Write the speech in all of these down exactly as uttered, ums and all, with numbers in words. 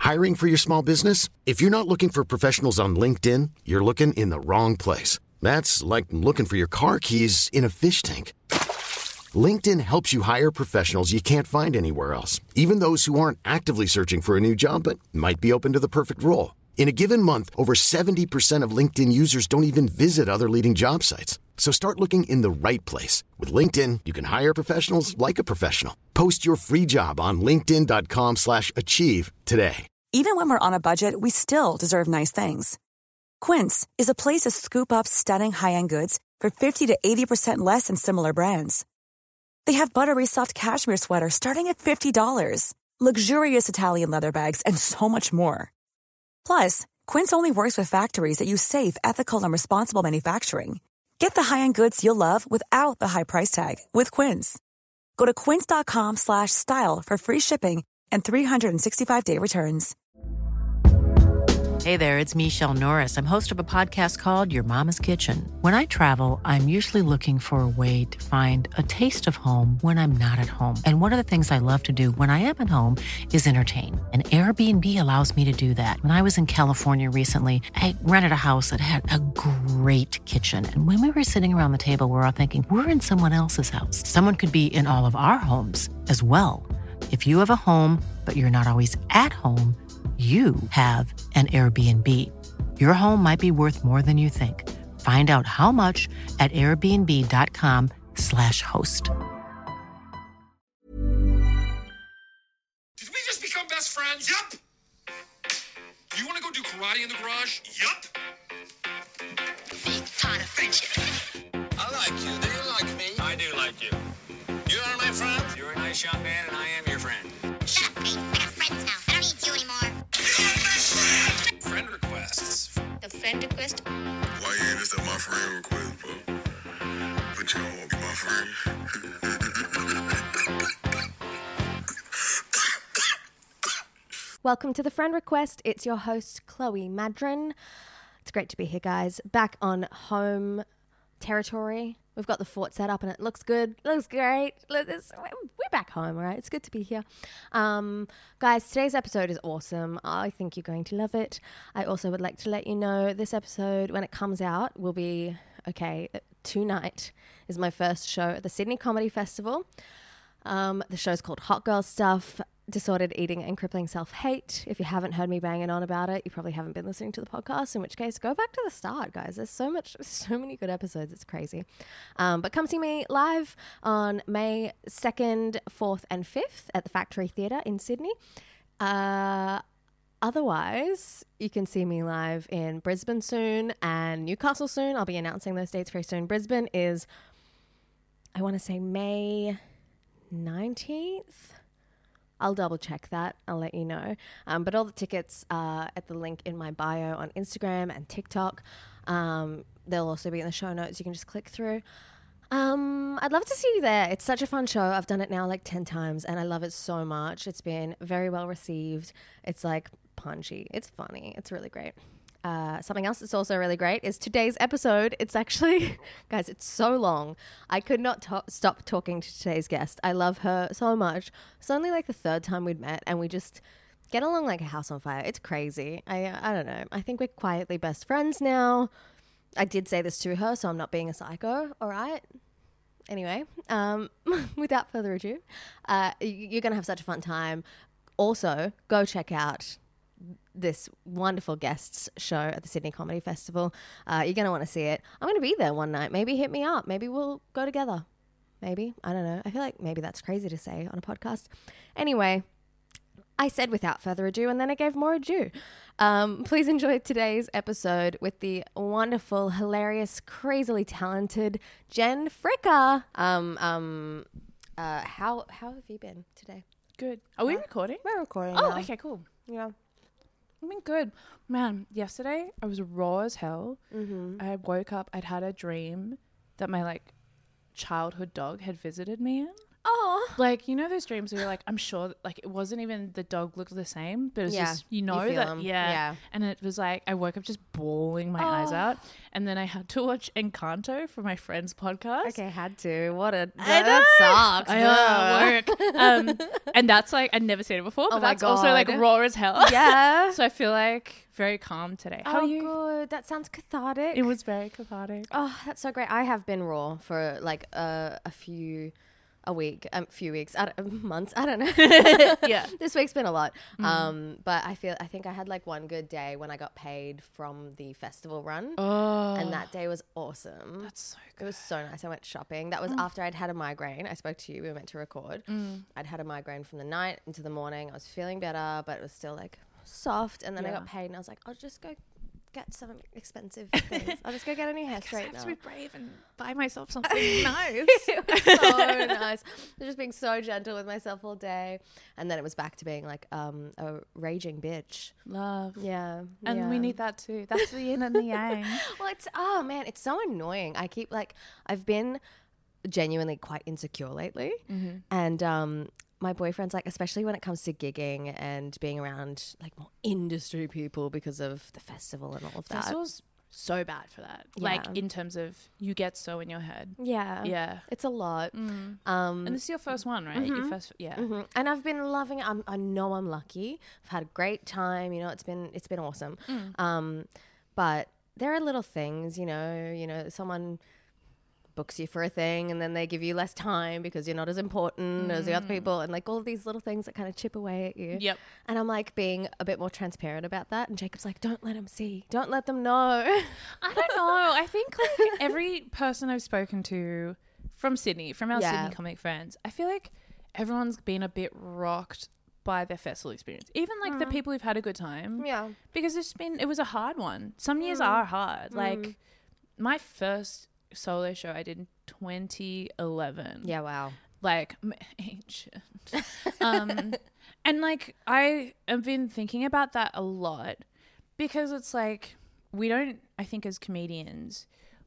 Hiring for your small business? If you're not looking for professionals on LinkedIn, you're looking in the wrong place. That's like looking for your car keys in a fish tank. LinkedIn helps you hire professionals you can't find anywhere else, even those who aren't actively searching for a new job but might be open to the perfect role. In a given month, over seventy percent of LinkedIn users don't even visit other leading job sites. So start looking in the right place. With LinkedIn, you can hire professionals like a professional. Post your free job on linkedin.com slash achieve today. Even when we're on a budget, we still deserve nice things. Quince is a place to scoop up stunning high-end goods for fifty to eighty percent less than similar brands. They have buttery soft cashmere sweaters starting at fifty dollars, luxurious Italian leather bags, and so much more. Plus, Quince only works with factories that use safe, ethical, and responsible manufacturing. Get the high-end goods you'll love without the high price tag with Quince. Go to quince.com slash style for free shipping and three sixty-five day returns. Hey there, it's Michelle Norris. I'm host of a podcast called Your Mama's Kitchen. When I travel, I'm usually looking for a way to find a taste of home when I'm not at home. And one of the things I love to do when I am at home is entertain. And Airbnb allows me to do that. When I was in California recently, I rented a house that had a great kitchen. And when we were sitting around the table, we were all thinking, we're in someone else's house. Someone could be in all of our homes as well. If you have a home, but you're not always at home, you have an Airbnb. Your home might be worth more than you think. Find out how much at airbnb.com slash host. Did we just become best friends? Yup. You want to go do karate in the garage? Yup. Big part of friendship. I like you. Do you like me? I do like you. You are my friend. You're a nice young man, and I am your friend. Shut up, Pete. We're friends now. I don't need you anymore. You're my friend. Friend requests. The friend request? Why you ain't accept my friend request, bro? But you don't want to be my friend. Welcome to the friend request. It's your host, Chloe Madron. It's great to be here, guys. Back on home territory. We've got the fort set up and it looks good. It looks great. It's, we're back home, all right? It's good to be here. Um, guys, today's episode is awesome. I think you're going to love it. I also would like to let you know this episode, when it comes out, will be, okay, tonight is my first show at the Sydney Comedy Festival. Um, the show's called Hot Girl Stuff, Disordered Eating and Crippling Self-Hate. If you haven't heard me banging on about it, you probably haven't been listening to the podcast, in which case go back to the start, guys. There's so much, so many good episodes. It's crazy. Um, but come see me live on May second, fourth and fifth at the Factory Theatre in Sydney. Uh, otherwise, you can see me live in Brisbane soon and Newcastle soon. I'll be announcing those dates very soon. Brisbane is, I want to say May nineteenth. I'll double check that. I'll let you know. Um, but all the tickets are at the link in my bio on Instagram and TikTok. Um, they'll also be in the show notes. You can just click through. Um, I'd love to see you there. It's such a fun show. I've done it now like ten times and I love it so much. It's been very well received. It's like punchy. It's funny. It's really great. Uh, something else that's also really great is today's episode. It's actually, guys, it's so long. I could not to- stop talking to today's guest. I love her so much. It's only like the third time we'd met and we just get along like a house on fire. It's crazy. I I don't know. I think we're quietly best friends now. I did say this to her, so I'm not being a psycho. All right. Anyway, um, without further ado, uh, you're going to have such a fun time. Also, go check out this wonderful guests show at the Sydney Comedy Festival. Uh, you're going to want to see it. I'm going to be there one night. Maybe hit me up. Maybe we'll go together. Maybe. I don't know. I feel like maybe that's crazy to say on a podcast. Anyway, I said without further ado, and then I gave more ado. Um, please enjoy today's episode with the wonderful, hilarious, crazily talented Jen Fricker. Um, um, uh, how how have you been today? Good. Are we Uh, recording? We're recording Oh, now. okay, cool. Yeah. I've been good. Man, yesterday I was raw as hell. Mm-hmm. I woke up, I'd had a dream that my like childhood dog had visited me in. Oh. Like, you know those dreams where you're like, I'm sure that, like, it wasn't even the dog looked the same, but it's Yeah, just, you you know feel that, 'em. yeah. Yeah. And it was like, I woke up just bawling my eyes Oh. out. And then I had to watch Encanto for my friend's podcast. Okay, had to. What a I that know. sucks. I know, Ugh. work. Um, and that's like, I'd never seen it before, but Oh my that's also like God. raw as hell. Yeah. So I feel like very calm today. How oh, are you? good. That sounds cathartic. It was very cathartic. Oh, that's so great. I have been raw for like uh, a few, a week, a um, few weeks, I don't, months. I don't know. Yeah. This week's been a lot. Mm. Um, but I feel, I think I had like one good day when I got paid from the festival run. Oh. And that day was awesome. That's so good. It was so nice. I went shopping. That was mm. after I'd had a migraine. I spoke to you. We were meant to record. Mm. I'd had a migraine from the night into the morning. I was feeling better, but it was still like soft. And then Yeah. I got paid and I was like, I'll just go get some expensive things. I'll just go get a new hair I straightener. have to be brave and buy myself something nice. It was so nice. I was just being so gentle with myself all day. And then it was back to being like um, a raging bitch. Love. Yeah. And yeah. we need that too. That's the yin and the yang. Well, it's, oh man, it's so annoying. I keep like, I've been genuinely quite insecure lately. Mm-hmm. And um, my boyfriend's like, especially when it comes to gigging and being around like more industry people because of the festival and all of that. Festival's so bad for that. Yeah. Like in terms of you get so in your head. Yeah. Yeah. It's a lot. Mm. Um, And this is your first one, right? mm-hmm. Your first, yeah. Mm-hmm. And I've been loving it. I'm, I know I'm lucky. I've had a great time. You know, it's been it's been awesome. Mm. Um, but there are little things, you know, you know, someone books you for a thing and then they give you less time because you're not as important mm. as the other people, and like all of these little things that kind of chip away at you. Yep. And I'm like being a bit more transparent about that, and Jacob's like, don't let them see, don't let them know. I don't know. I think like every person I've spoken to from Sydney, from our Yeah. Sydney comic friends, I feel like everyone's been a bit rocked by their festival experience. Even like mm. the people who've had a good time. Yeah. Because it's been, it was a hard one. Some years Mm. are hard. Mm. Like my first solo show I did in twenty eleven. Yeah, wow. Like I'm ancient. um, and like I have been thinking about that a lot because it's like we don't, I think as comedians,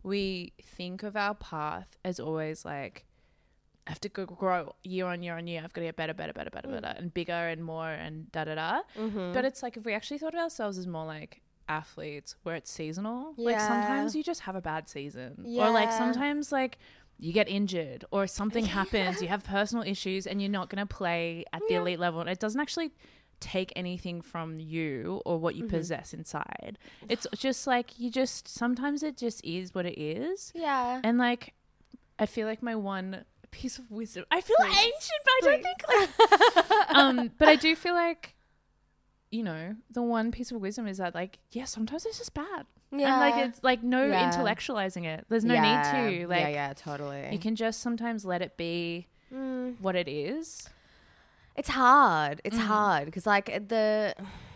we think of our path as always like, I have to go grow year on year on year. I've got to get better, better, better, better, Mm. better, and bigger and more and da da da. Mm-hmm. But it's like if we actually thought of ourselves as more like athletes where it's seasonal, like Yeah. sometimes you just have a bad season, Yeah. or like sometimes like you get injured or something happens, you have personal issues and you're not going to play at the Yeah. elite level. And it doesn't actually take anything from you or what you Mm-hmm. possess inside. It's just like you just sometimes it just is what it is. Yeah. And like I feel like my one piece of wisdom, I feel Please. ancient, but I don't think like um but I do feel like, you know, the one piece of wisdom is that like, yeah, sometimes it's just bad. Yeah. And like it's like no Yeah. intellectualizing it. There's no yeah. need to. Like yeah, yeah, totally. you can just sometimes let it be Mm. what it is. It's hard. It's Mm. hard because like the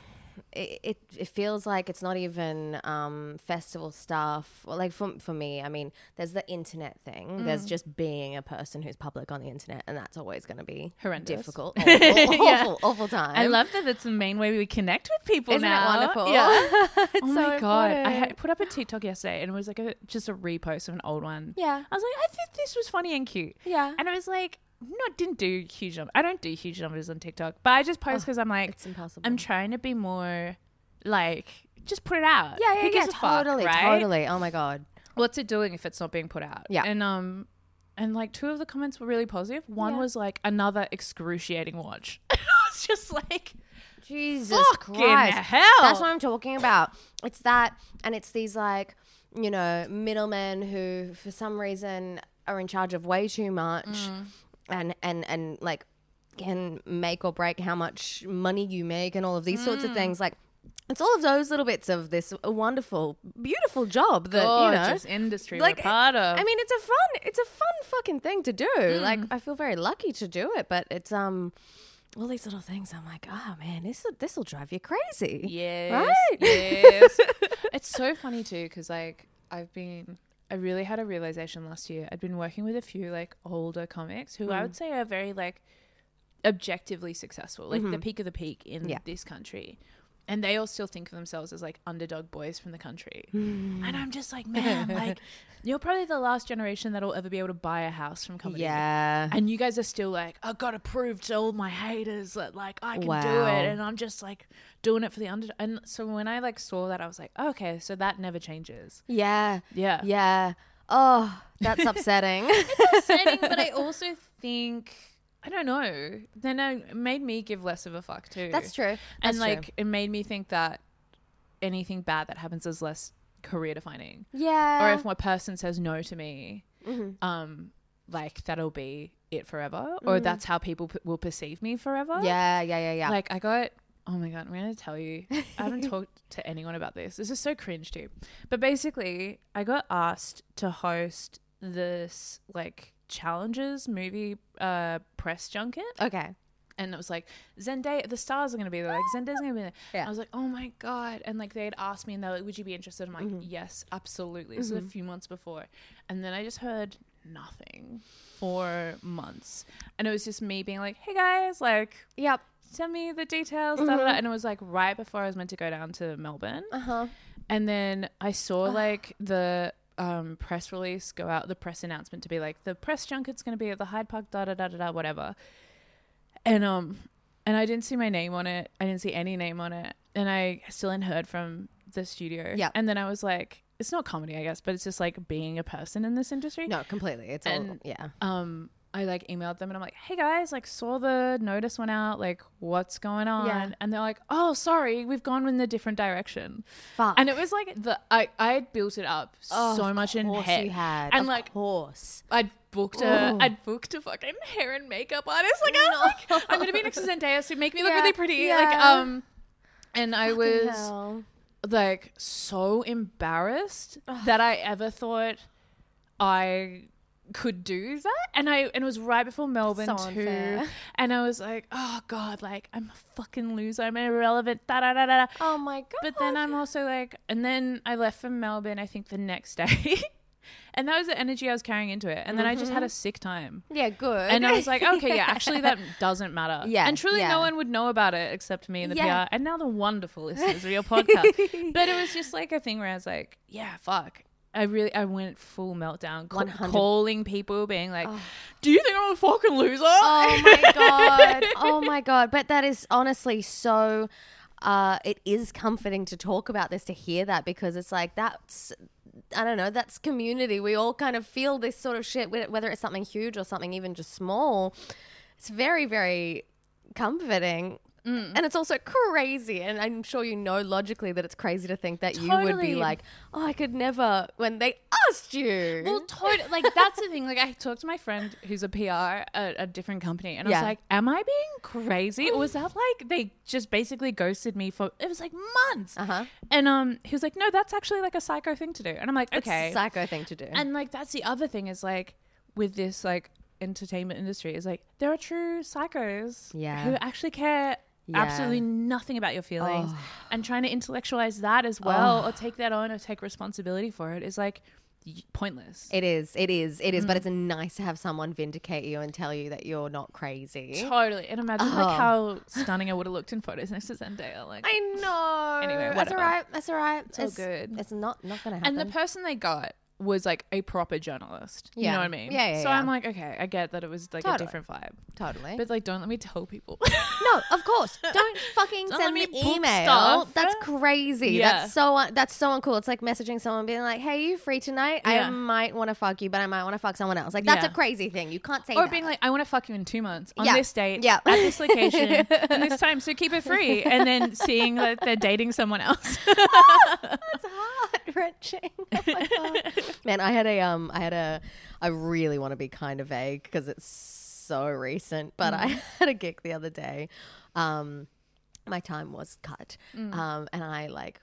it, it it feels like it's not even um, festival stuff. Well, like for for me, I mean, there's the internet thing. Mm. There's just being a person who's public on the internet, and that's always going to be Horrendous. difficult, awful, Yeah. awful, awful time. I love that it's the main way we connect with people Isn't now. it wonderful? Yeah. It's Oh so my god! I important. had put up a TikTok yesterday, and it was like a just a repost of an old one. Yeah. I was like, I think this was funny and cute. Yeah. And I was like, no, didn't do huge numbers. I don't do huge numbers on TikTok, but I just post because I'm like, It's impossible. I'm trying to be more like, just put it out. yeah, yeah, Who yeah, gives a fuck, totally, right? totally. Oh my god. What's it doing if it's not being put out? Yeah. And um, and like two of the comments were really positive. One Yeah. was like another excruciating watch. I was just like, Jesus fucking Christ. hell. That's what I'm talking about. It's that, and it's these like, you know, middlemen who for some reason are in charge of way too much Mm. and, and, and like can make or break how much money you make and all of these sorts Mm. of things. Like, it's all of those little bits of this wonderful, beautiful job that, you know, gorgeous industry like, we're part of. I mean, it's a fun, it's a fun fucking thing to do. Mm. Like, I feel very lucky to do it, but it's, um, all these little things. I'm like, oh man, this this will drive you crazy. yes, Right? yes. It's so funny too because like I've been, I really had a realization last year. I'd been working with a few like older comics who I would say are very like objectively successful, like the peak of the peak in Yeah. this country. and they all still think of themselves as like underdog boys from the country. And I'm just like, man, like you're probably the last generation that'll ever be able to buy a house from comedy. Yeah. And you guys are still like, I've got to prove to all my haters that like I can Wow. do it. And I'm just like doing it for the underdog. And so when I like saw that, I was like, okay, so that never changes. Yeah. Yeah. Yeah. Oh, that's upsetting. It's upsetting, but I also think, I don't know, then it made me give less of a fuck too. That's true. That's and like true. it made me think that anything bad that happens is less career defining. Yeah. Or if one person says no to me, Mm-hmm. um, like that'll be it forever, or that's how people p- will perceive me forever. Yeah, yeah, yeah, yeah. Like I got, oh my God, I'm going to tell you, I haven't talked to anyone about this. This is so cringe too. But basically I got asked to host this like challenges movie uh, press junket. okay. And it was like, Zendaya, the stars are going to be there. Like, Zendaya's going to be there. Yeah. I was like, oh my God. And like, they had asked me and they're like, would you be interested? I'm like, Mm-hmm. yes, absolutely. This was a few months before. And then I just heard nothing for months. And it was just me being like, hey guys, like, Yep. send me the details. Mm-hmm. Da, da, da. And it was like right before I was meant to go down to Melbourne. Uh-huh. And then I saw like the um, press release go out, the press announcement to be like, the press junket's going to be at the Hyde Park, da da da da da, whatever. And um, and I didn't see my name on it. I didn't see any name on it. And I still hadn't heard from the studio. Yeah. And then I was like, it's not comedy, I guess, but it's just like being a person in this industry. No, completely. It's all, And- yeah. Um, I like emailed them and I'm like, hey guys, like saw the notice went out, like what's going on? Yeah. And they're like, oh, sorry, we've gone in a different direction. Fuck. And it was like the I I had built it up Oh, so of much in course head. you had. And of like course. I'd booked a Oh. I'd booked a fucking hair and makeup artist. Like I was like, I'm gonna be next to Zendaya, so make me look Yeah, really pretty. yeah. Like um, and I Fucking was hell. like so embarrassed that I ever thought I could do that. And I and it was right before Melbourne So too. unfair. And I was like, oh God, like I'm a fucking loser. I'm irrelevant. Da da da da. Oh my God. But then I'm also like, and then I left for Melbourne, I think the next day. And that was the energy I was carrying into it. And then I just had a sick time. Yeah, good. And I was like, okay, yeah, actually that doesn't matter. Yeah, And truly yeah. no one would know about it except me and the Yeah. P R. And now the wonderful listeners of your podcast. But it was just like a thing where I was like, yeah, fuck. I really, I went full meltdown, ca- one hundred calling people, being like, do you think I'm a fucking loser? Oh my God. Oh my God. But that is honestly so, uh, it is comforting to talk about this, to hear that, because it's like, that's, I don't know, that's community. We all kind of feel this sort of shit, wh- whether it's something huge or something even just small. It's very, very comforting. Mm. And it's also crazy. And I'm sure you know logically that it's crazy to think that you would be Totally. like, oh, I could never, when they asked you. Well, totally. Like, that's the thing. Like, I talked to my friend who's a P R at a different company, and I Yeah. was like, am I being crazy? Or was that like they just basically ghosted me for, it was like months. Uh-huh. And um, he was like, no, that's actually like a psycho thing to do. And I'm like, It's okay. a psycho thing to do. And like, that's the other thing is like, with this like entertainment industry, is like, there are true psychos Yeah. who actually care Yeah. absolutely nothing about your feelings, Oh. and trying to intellectualize that as well, or take that on, or take responsibility for it is like y- pointless. It is, it is, it is, Mm. but it's nice to have someone vindicate you and tell you that you're not crazy. Totally. And imagine Oh. like how stunning I would have looked in photos next to Zendaya. Like, I know. Anyway, that's whatever. all right. That's all right. It's all good. It's not not gonna happen. and the person they got was like a proper journalist. You Yeah. know what I mean? Yeah, yeah, So yeah. I'm like, okay, I get that it was like a Totally. different vibe. totally. But like, don't let me tell people. no, of course. Don't fucking Don't send let the me book email. stuff. That's crazy. Yeah. That's so un- that's so uncool. It's like messaging someone being like, "Hey, you free tonight? I Yeah. might want to fuck you, but I might want to fuck someone else." Like that's Yeah. a crazy thing. You can't say Or that. being like, I want to fuck you in two months on Yeah. this date, Yeah. at this location, and this time, so keep it free. And then seeing that they're dating someone else. It's heart wrenching. Oh my God. Man, I had a um, I had a, I really want to be kind of vague because it's so recent, but I had a gig the other day. Um, my time was cut, um, and I like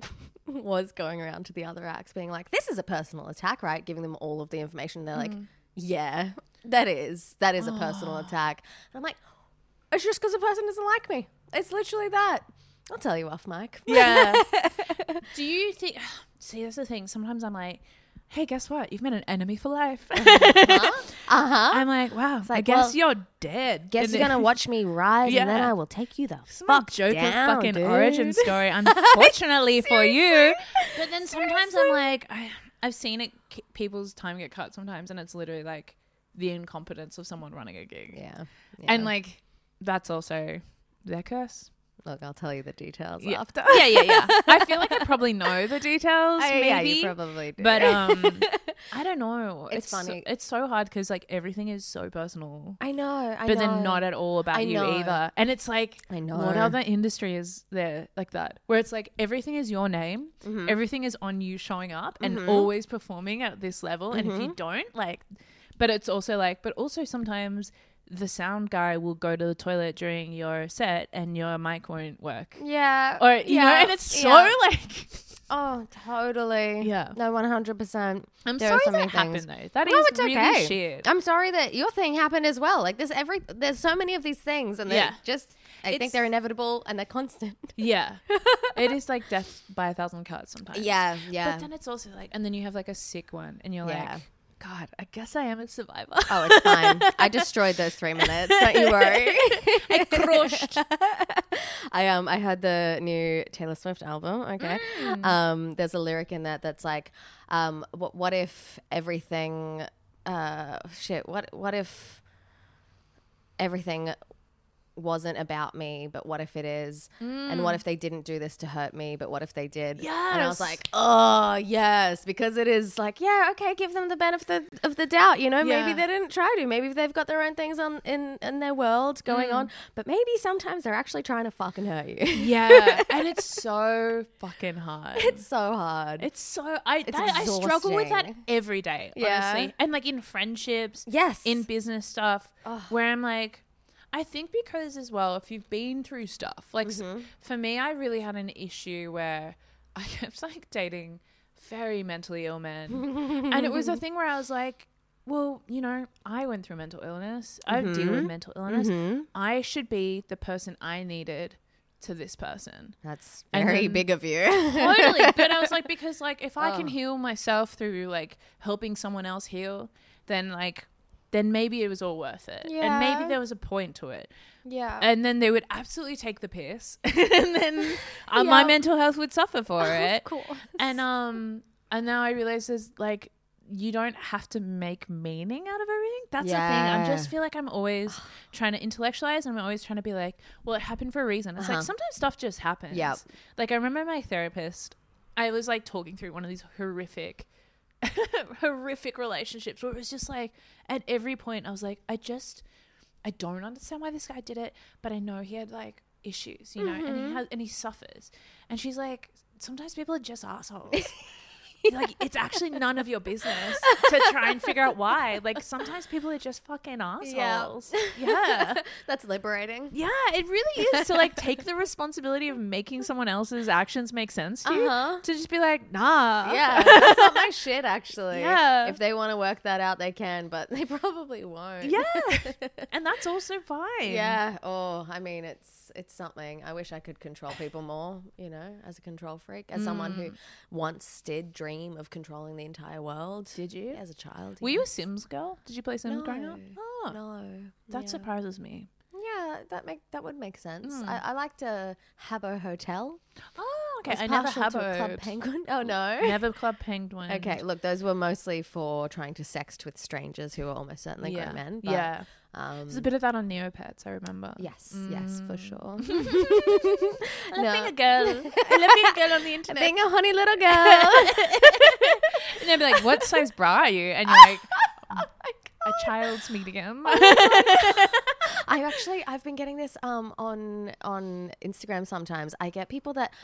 was going around to the other acts being like, "This is a personal attack, right?" Giving them all of the information. They're like, "Yeah, that is that is a personal attack." And I'm like, "It's just because the person doesn't like me. It's literally that." I'll tell you off mic. Yeah. Do you think? See, that's the thing. Sometimes I'm like, hey, guess what? You've met an enemy for life. Uh-huh. uh-huh. I'm like, wow, like, I guess well, you're dead. Guess And you're it- gonna watch me rise, and then Yeah. I will take you the It's my fuck Joker down, fucking dude. origin story, unfortunately for you. But then sometimes I'm like, I, I've seen it, k- people's time get cut sometimes, and it's literally like the incompetence of someone running a gig. Yeah. yeah. And like, that's also their curse. Look, I'll tell you the details Yeah. after. yeah, yeah, yeah. I feel like I probably know the details, Oh, maybe. yeah, you probably do. But um, I don't know. It's so- funny. it's so hard because like everything is so personal. I know, I but know. then not at all about I you know. either. And it's like, I know. what other industry is there like that? Where it's like everything is your name, Mm-hmm. everything is on you showing up and always performing at this level. And if Mm-hmm. you don't, like, but it's also like, but also sometimes the sound guy will go to the toilet during your set and your mic won't work. Yeah. Or, you yeah, know, and it's so yeah. like, Oh, totally. Yeah. No, one hundred percent. I'm There sorry are so that many happened things. though. That No, is it's really okay. shit. I'm sorry that your thing happened as well. Like there's every there's so many of these things, and they're Yeah. just I It's- think they're inevitable and they're constant. Yeah. It is like death by a thousand cuts sometimes. Yeah, yeah. But then it's also like, and then you have like a sick one and you're Yeah. like, God, I guess I am a survivor. Oh, it's fine. I destroyed those three minutes. Don't you worry. I crushed. I um I heard the new Taylor Swift album. Okay, Mm. um, there's a lyric in that that's like, um, what what if everything, uh, shit. What what if everything wasn't about me, but what if it is? And what if they didn't do this to hurt me, but what if they did? And I was Yes. like, oh yes, because it is like, yeah, okay, give them the benefit of the doubt. You know, maybe Yeah. they didn't try to. Maybe they've got their own things on in in their world going on, but maybe sometimes they're actually trying to fucking hurt you. Yeah. And it's so fucking hard. It's so hard. It's so I It's that, I struggle with that exhausting. every day, Yeah. honestly. And like in friendships, Yes. in business stuff, where I'm like, I think because as well, if you've been through stuff, like s- Mm-hmm. for me, I really had an issue where I kept like dating very mentally ill men, and it was a thing where I was like, well, you know, I went through mental illness. I deal Mm-hmm. with mental illness. I should be the person I needed to this person. That's And very then- big of you. Totally. But I was like, because like if I can Oh. heal myself through like helping someone else heal, then like then maybe it was all worth it. And Yeah. maybe there was a point to it. Yeah. And then they would absolutely take the piss. and then uh, my Yeah. mental health would suffer for it. Of course. And um and now I realize there's like you don't have to make meaning out of everything. That's the thing. I Yeah. just feel like I'm always trying to intellectualize and I'm always trying to be like, well, it happened for a reason. It's Uh-huh. like sometimes stuff just happens. Yep. Like I remember my therapist, I was like talking through one of these horrific horrific relationships where it was just like at every point I was like, I just I don't understand why this guy did it, but I know he had like issues, you know, and he has and he suffers. And she's like, sometimes people are just assholes. Like it's actually none of your business to try and figure out why. Like sometimes people are just fucking assholes. Yeah. That's liberating. Yeah, it really is to like take the responsibility of making someone else's actions make sense to you. Uh-huh. To just be like, nah. Yeah, that's not my shit, actually. Yeah. If they want to work that out, they can, but they probably won't. Yeah. And that's also fine. Yeah. Oh, I mean, it's it's something. I wish I could control people more, you know, as a control freak, as someone who once did dream of controlling the entire world. Did you? As a child. Were yeah. you a Sims girl? Did you play Sims No. growing up? Oh, No. that yeah. surprises me. Yeah, that make that would make sense. I, I liked a Habbo Hotel. Oh, okay. was I never partial have to a Club a Penguin. Oh no. never Club Penguin. Okay, look, those were mostly for trying to sext with strangers who were almost certainly Yeah. grown men. But, yeah. Um, There's a bit of that on Neopets, I remember. yes, yes, for sure. I love being a girl. I love being a girl on the internet. Being a honey little girl. And they'd be like, what size bra are you? And you're like, a child's medium. I actually, I've been getting this um on on Instagram sometimes. I get people that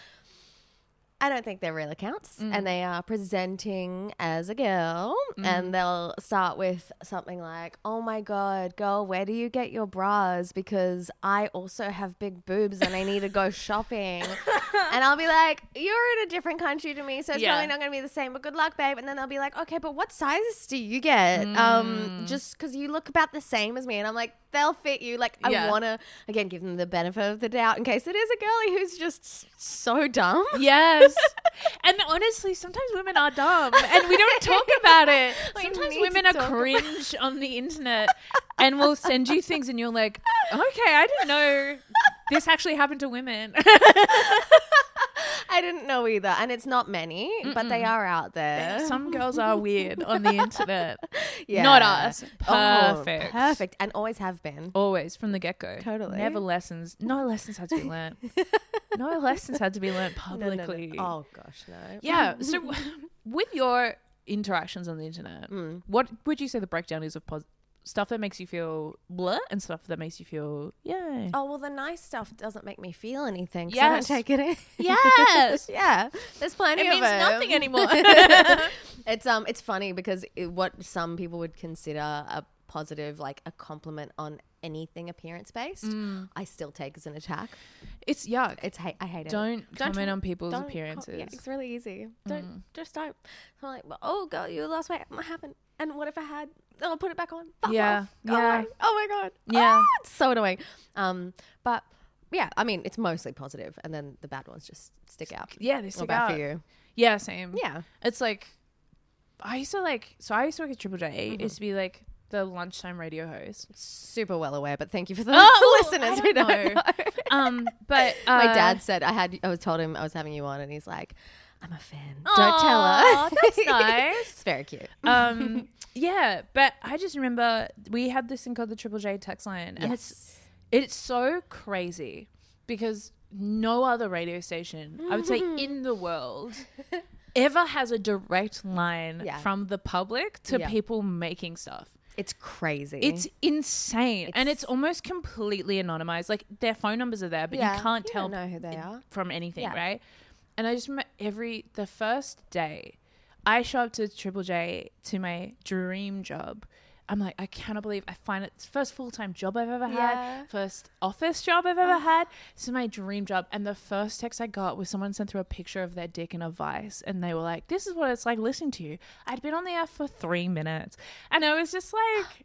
I don't think they're real accounts, and they are presenting as a girl, and they'll start with something like, "Oh my god, girl, where do you get your bras? Because I also have big boobs and I need to go shopping." And I'll be like, "You're in a different country to me, so it's Yeah. probably not going to be the same. But good luck, babe." And then they'll be like, "Okay, but what sizes do you get? Um, just because you look about the same as me." And I'm like, they'll fit you. Like, I Yeah. want to, again, give them the benefit of the doubt in case it is a girly who's just s- so dumb. Yes. And honestly, sometimes women are dumb and we don't talk about it. We Sometimes need women to are talk about cringe on the internet and will send you things and you're like, okay, I didn't know this actually happened to women. I didn't know either. And it's not many, but they are out there. Some girls are weird on the internet. Yeah. Not us. Oh, Perfect. perfect. And always have been. Always from the get go. Totally. Never lessons. No lessons had to be learned. No lessons had to be learned No, no, no. publicly. Oh, gosh, no. Yeah. So, with your interactions on the internet, Mm. what would you say the breakdown is of pos- stuff that makes you feel blah and stuff that makes you feel yay? Oh, well, the nice stuff doesn't make me feel anything. So Yes. I don't take it in. Yes. Yeah. There's plenty It of means it. nothing anymore. It's um, it's funny because it, what some people would consider a positive, like a compliment on anything appearance based, Mm. I still take as an attack. It's yuck. It's hate. I hate it. Don't, comment try- on people's don't com- appearances. yeah, it's really easy. Don't Mm. just don't. So I'm like, well, oh god, you lost weight. I haven't. And what if I had? I'll put it back on. Fuck Yeah, off. Go yeah. away. Oh my god. Yeah. Ah, it's so annoying. Um, but yeah, I mean, it's mostly positive, and then the bad ones just stick out. Yeah, they What stick about out. for you? Yeah, same. Yeah. It's like, I used to like, so I used to work at Triple J. Mm-hmm. Used to be like the lunchtime radio host. Super well aware, but thank you for the Oh, listeners I who don't don't know. know. Um, but uh, My dad said I had. I was told him I was having you on, and he's like, "I'm a fan. Don't tell her." Aw, that's nice. It's very cute. um, yeah, but I just remember we had this thing called the Triple J text line, and it's it's so crazy because no other radio station, I would say, in the world ever has a direct line Yeah. from the public to Yeah. people making stuff. It's crazy. It's insane. and It's- it's almost completely anonymized. Like their phone numbers are there, but Yeah, you can't you tell don't know who they are. from anything, Yeah. right? And I just remember every, the first day I show up to Triple J to my dream job. I'm like, I cannot believe I find it. It's the first full-time job I've ever Yeah. had. First office job I've ever had. This is my dream job. And the first text I got was someone sent through a picture of their dick in a vice. And they were like, this is what it's like listening to you. I'd been on the air for three minutes. And I was just like,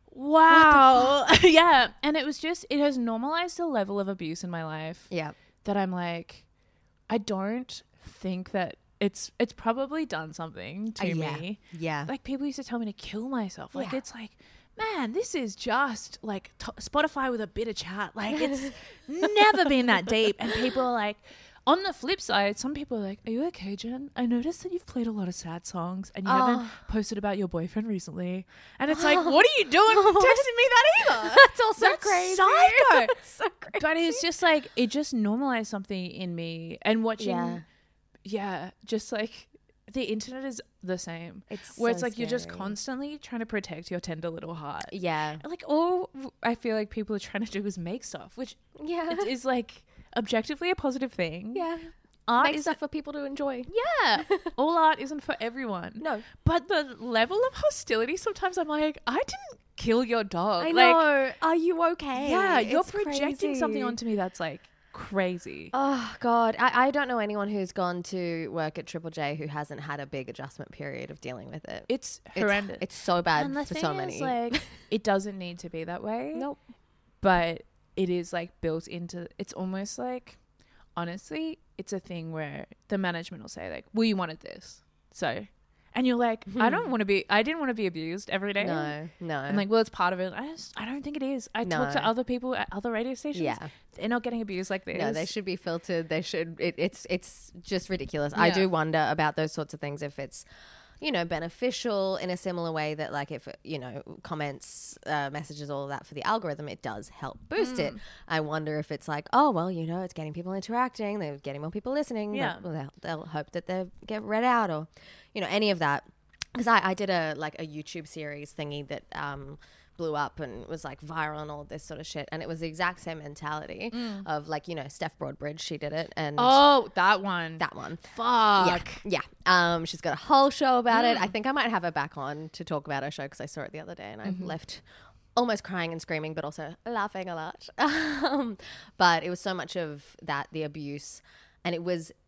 wow. Yeah. And it was just, it has normalized a level of abuse in my life yeah. that I'm like, I don't think that it's it's probably done something to Uh, yeah. me. Yeah. Like people used to tell me to kill myself. Like Yeah. it's like, man, this is just like t- Spotify with a bit of chat. Like it's never been that deep. And people are like, on the flip side, some people are like, are you okay, Jen? I noticed that you've played a lot of sad songs and you haven't Oh. posted about your boyfriend recently. And it's like, what are you doing texting me that either? That's also That's crazy. psycho. so crazy. But it's just like, it just normalized something in me. And watching, Yeah. yeah, just like the internet is the same. It's where so it's like you're just scary. constantly trying to protect your tender little heart. Yeah. Like all I feel like people are trying to do is make stuff, which Yeah. it is like objectively a positive thing. Yeah. Art Make is stuff for people to enjoy. yeah. All art isn't for everyone. No. But the level of hostility sometimes I'm like, I didn't kill your dog. I Like, know. Are you okay? yeah, you're It's projecting crazy. something onto me that's like crazy. Oh God, I, I don't know anyone who's gone to work at Triple J who hasn't had a big adjustment period of dealing with it. It's It's- horrendous. It's, so bad and the for thing so is, many. like, it doesn't need to be that way. Nope. But it is like built into. It's almost like, honestly, it's a thing where the management will say like, "Well, you wanted this, so," and you're like, "I don't want to be. I didn't want to be abused every day." No, no. I'm like, well, it's part of it. I just, I don't think it is. I talk to No. other people at other radio stations. Yeah. They're not getting abused like this. no, they should be filtered. They should. It, it's it's just ridiculous. I Yeah. do wonder about those sorts of things if it's, you know, beneficial in a similar way that like if you know comments, uh, messages, all of that for the algorithm, it does help boost it. I wonder if it's like, oh well, you know, it's getting people interacting, they're getting more people listening. Yeah. Well, they'll, they'll hope that they get read out or, you know, any of that. Because I, I did a like a YouTube series thingy that um, blew up and was like viral and all of this sort of shit, and it was the exact same mentality of like, you know, Steph Broadbridge, she did it, and Oh, that one. that one. Fuck. Yeah, yeah. Um, she's got a whole show about it. I think I might have her back on to talk about her show because I saw it the other day and I left almost crying and screaming, but also laughing a lot. um, but it was so much of that, the abuse, and it was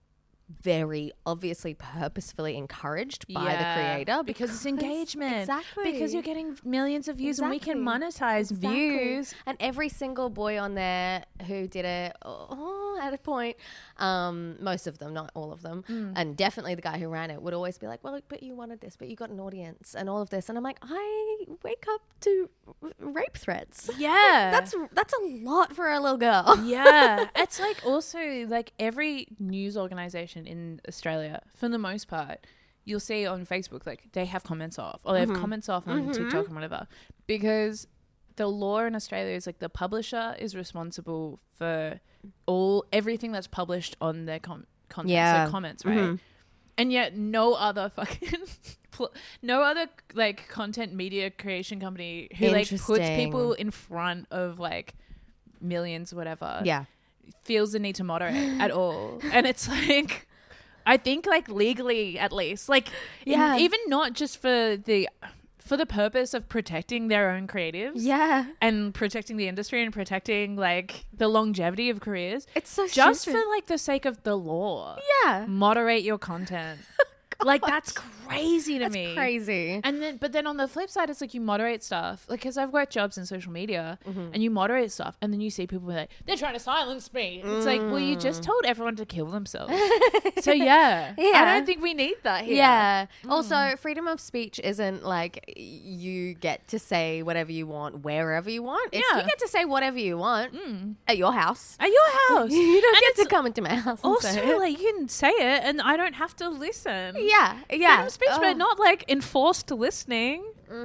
very obviously purposefully encouraged by Yeah, the creator because it's engagement. Exactly. Because you're getting millions of views Exactly. and we can monetize Exactly. views. And every single boy on there who did it, oh, at a point, um, most of them, not all of them, Mm. and definitely the guy who ran it would always be like, well, but you wanted this, but you got an audience and all of this. And I'm like, I wake up to r- rape threats. Yeah. That's that's a lot for a little girl. Yeah. It's like also like every news organization in Australia, for the most part, you'll see on Facebook, like they have comments off or they have Mm-hmm. comments off on TikTok and whatever, because the law in Australia is like the publisher is responsible for all everything that's published on their com- content, Yeah. their comments, right? Mhm. And yet no other fucking pl- no other like content media creation company who like puts Interesting. people in front of like millions or whatever Yeah. feels the need to moderate at all. And it's like, I think like legally at least, like in- Yeah. even not just for the for the purpose of protecting their own creatives Yeah. and protecting the industry and protecting like the longevity of careers, It's so just stupid. for like the sake of the law, Yeah. moderate your content. Like that's crazy to That's me. crazy. And then, but then on the flip side, it's like you moderate stuff. Like, because I've worked jobs in social media, Mm-hmm. and you moderate stuff, and then you see people be like, they're trying to silence me. It's like, well, you just told everyone to kill themselves. So yeah, I Yeah. don't think we need that here. Yeah. Also, freedom of speech isn't like you get to say whatever you want wherever you want. It's Yeah. you get to say whatever you want at your house. At your house, You don't And get to it's come into my house. And Also, say it. like you can say it, and I don't have to listen. yeah, yeah. Freedom of speech, Oh, but not like enforced listening.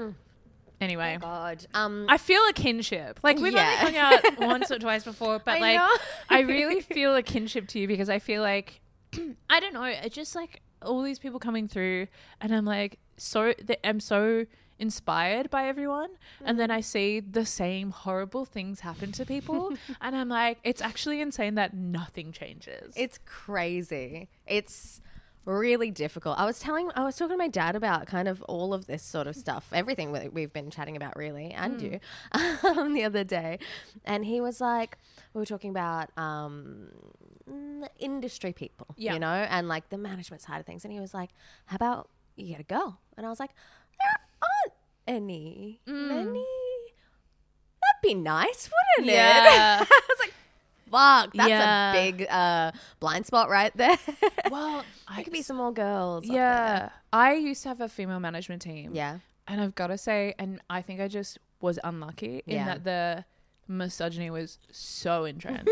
Anyway. God. Um. I feel a kinship. Like we've Yeah. only hung out once or twice before, but I like know. I really feel a kinship to you because I feel like I don't know, it's just like all these people coming through and I'm like so th- I'm so inspired by everyone and then I see the same horrible things happen to people and I'm like it's actually insane that nothing changes. It's crazy. It's really difficult. I was telling, I was talking to my dad about kind of all of this sort of stuff, everything we- we've been chatting about really, and you, um, the other day. And he was like, we were talking about um, mm, industry people, Yeah. you know, and like the management side of things. And he was like, how about you get a girl? And I was like, there aren't any. Many. That'd be nice, wouldn't Yeah. it? I was like, fuck, that's Yeah. a big uh, blind spot right there. well, There I could be some more girls. up yeah. I used to have a female management team. there. Yeah. And I've got to say, and I think I just was unlucky in Yeah. that the misogyny was so entrenched.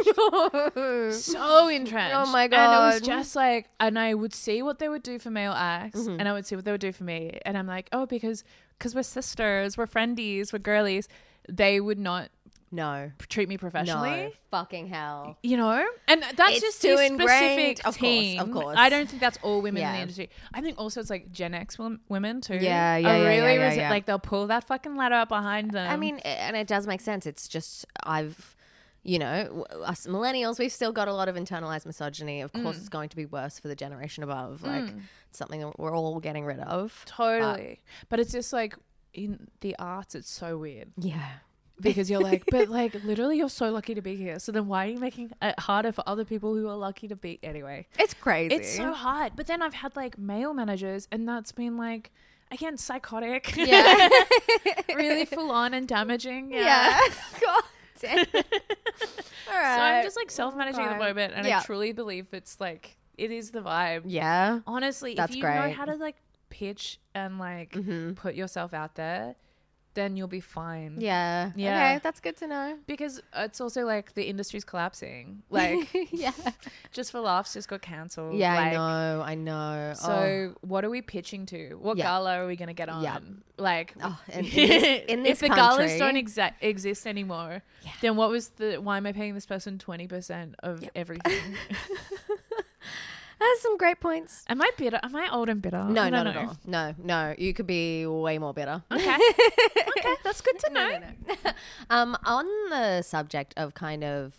so entrenched. Oh my And it was God. just like, and I would see what they would do for male acts Mm-hmm. and I would see what they would do for me. And I'm like, oh, because because we're sisters, we're friendies, we're girlies. They would not No. treat me professionally. No. Fucking hell. You know, and that's It's just too this ingrained. specific Of course, team. of course. I don't think that's all women in Yeah. the industry. I think also it's like Gen X wom- women too. Yeah, yeah, are yeah, really yeah, yeah, resi- yeah. like they'll pull that fucking ladder up behind them. I mean, and it does make sense. It's just, I've, you know, w- us millennials, we've still got a lot of internalized misogyny. Of course, Mm. it's going to be worse for the generation above. Like, it's something that we're all getting rid of. totally, but it's just like in the arts, it's so weird Yeah. because you're like, but like literally, you're so lucky to be here. So then, why are you making it harder for other people who are lucky to be anyway? It's crazy. It's so hard. But then I've had like male managers, and that's been like. Again, psychotic. Yeah. really full on and damaging. Yeah. Yeah. God damn. All right. So I'm just like self managing at the Okay. moment and Yeah. I truly believe it's like it is the vibe. Yeah. Honestly, That's if you know great. how to like pitch and like Mm-hmm. put yourself out there, then you'll be fine. Yeah. Yeah. Okay, that's good to know. Because it's also like the industry's collapsing. Like yeah. Just for Laughs just got cancelled. Yeah, like, I know. I know. So what are we pitching to? What Yeah. gala are we going to get on? Yeah. Like, Oh, in- in this- in this if the galas country- don't exa- exist anymore, then what was the? Why am I paying this person twenty percent of everything? That's some great points. Am I bitter? Am I old and bitter? No, I not don't at know. all. No, no. You could be way more bitter. Okay. Okay, that's good to know. No, no, no. um, on the subject of kind of,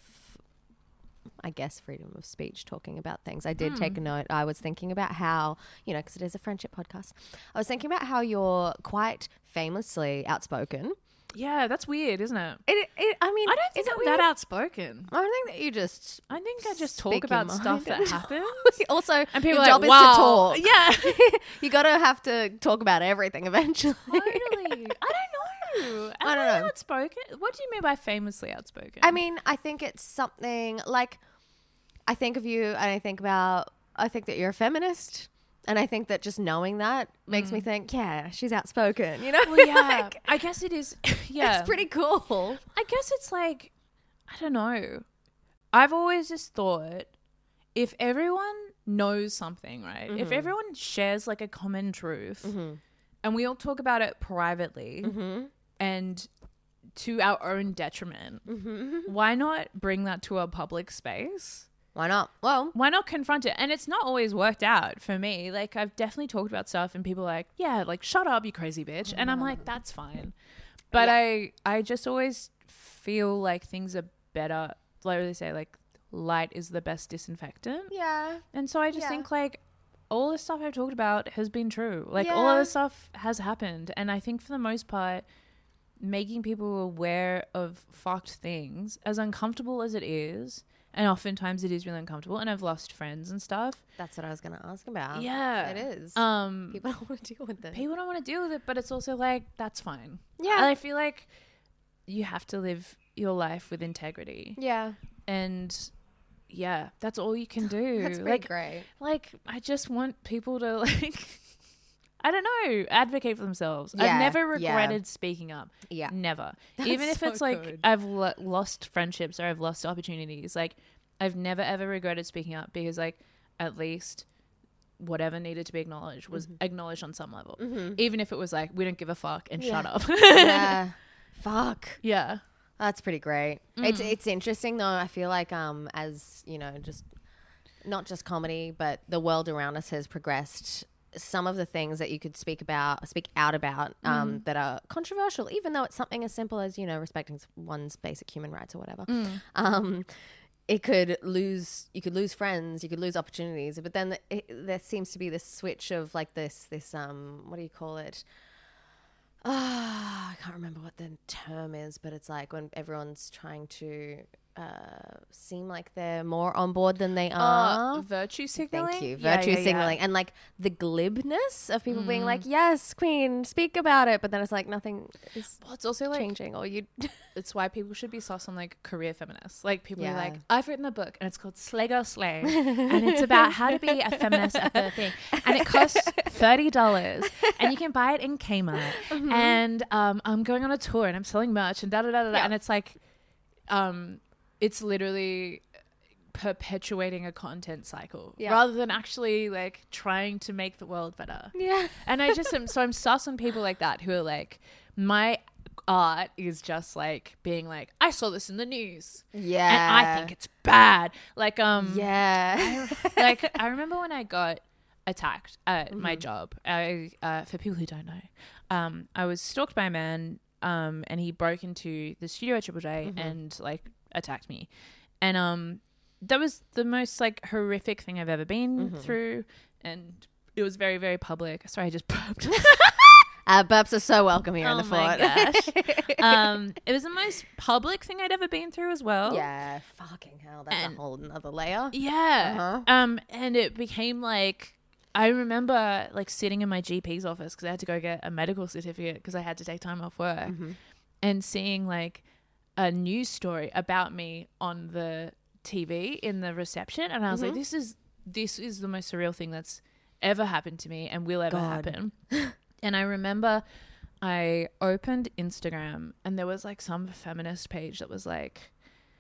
I guess, freedom of speech, talking about things, I did take a note. I was thinking about how, you know, because it is a friendship podcast, I was thinking about how you're quite famously outspoken Yeah, that's weird, isn't it? It, it, I mean, I don't think is it I'm weird? that outspoken. I don't think that you just. I think I just speak talk your about stuff mind that and- happens. Also, And people your are job like, is to wow. talk. Yeah. You gotta have to talk about everything eventually. Totally. I don't know. Am I don't know. outspoken? What do you mean by famously outspoken? I mean, I think it's something like I think of you and I think about I think that you're a feminist. And I think that just knowing that makes me think, yeah, she's outspoken, you know? well, yeah. Like, I guess it is. Yeah. it's pretty cool. I guess it's like, I don't know. I've always just thought if everyone knows something, right? Mm-hmm. If everyone shares like a common truth mm-hmm. and we all talk about it privately Mm-hmm. and to our own detriment, Mm-hmm. why not bring that to a public space? Why not? Well, Why not confront it? And it's not always worked out for me. Like, I've definitely talked about stuff and people are like, yeah, like, shut up, you crazy bitch. And I'm like, that's fine. But Yeah. I, I just always feel like things are better. Like they say, like, light is the best disinfectant. yeah. And so I just Yeah. think, like, all the stuff I've talked about has been true. Like, all Yeah. of the stuff has happened. And I think for the most part, making people aware of fucked things, as uncomfortable as it is, and oftentimes it is really uncomfortable, and I've lost friends and stuff. That's what I was going to ask about. Yeah. It is. Um, People don't want to deal with it. people don't want to deal with it, but it's also like, that's fine. Yeah. And I feel like you have to live your life with integrity. Yeah. And yeah, that's all you can do. That's pretty like, great. Like, I just want people to, like, I don't know, advocate for themselves. Yeah, I've never yeah. regretted speaking up. Yeah. Never. That's Even if so it's like good. I've lo- lost friendships or I've lost opportunities, like, I've never ever regretted speaking up because, like, at least whatever needed to be acknowledged was Mm-hmm. acknowledged on some level. Even if it was like, we don't give a fuck and shut Yeah. up. Yeah. Fuck. Yeah. That's pretty great. It's it's interesting though. I feel like um as you know, just not just comedy, but the world around us has progressed. Some of the things that you could speak about, speak out about, um, that are controversial, even though it's something as simple as you know respecting one's basic human rights or whatever. Um, it could lose. You could lose friends. You could lose opportunities. But then the, it, there seems to be this switch of like this this um what do you call it? Ah, I can't remember what the term is, but it's like when everyone's trying to uh, seem like they're more on board than they are. Uh, virtue signaling. Thank you. Yeah, Virtue yeah, yeah. signaling. And like the glibness of people being like, yes, queen, speak about it. But then it's like nothing is Well, it's also like changing or you. it's why people should be sus on like career feminists. Like people Yeah. are like, I've written a book and it's called Slay Girl Slay, and it's about how to be a feminist at the thing, and it costs thirty dollars, and you can buy it in Kmart, Mm-hmm. and um, I'm going on a tour and I'm selling merch and da da da da, da. Yeah. And it's like, um, it's literally perpetuating a content cycle Yeah. rather than actually like trying to make the world better. Yeah. And I just am so I'm sus on people like that who are like, my art is just like being like, I saw this in the news. Yeah. And I think it's bad. Like um Yeah. like I remember when I got attacked at Mm-hmm. my job. I uh for people who don't know, um I was stalked by a man, um and he broke into the studio at Triple J Mm-hmm. and like attacked me. And um that was the most like horrific thing I've ever been Mm-hmm. through, and it was very, very public. Sorry, I just burped. Uh, burps are so welcome here in Oh the my fort. gosh. um, it was the most public thing I'd ever been through as well. Yeah. Fucking hell. That's And- a whole another layer. Yeah. Uh-huh. Um, and it became like, I remember like sitting in my G P's office because I had to go get a medical certificate because I had to take time off work, Mm-hmm. and seeing like a news story about me on the T V in the reception, and I was Mm-hmm. like, this is this is the most surreal thing that's ever happened to me and will ever God. happen. And I remember I opened Instagram and there was like some feminist page that was like,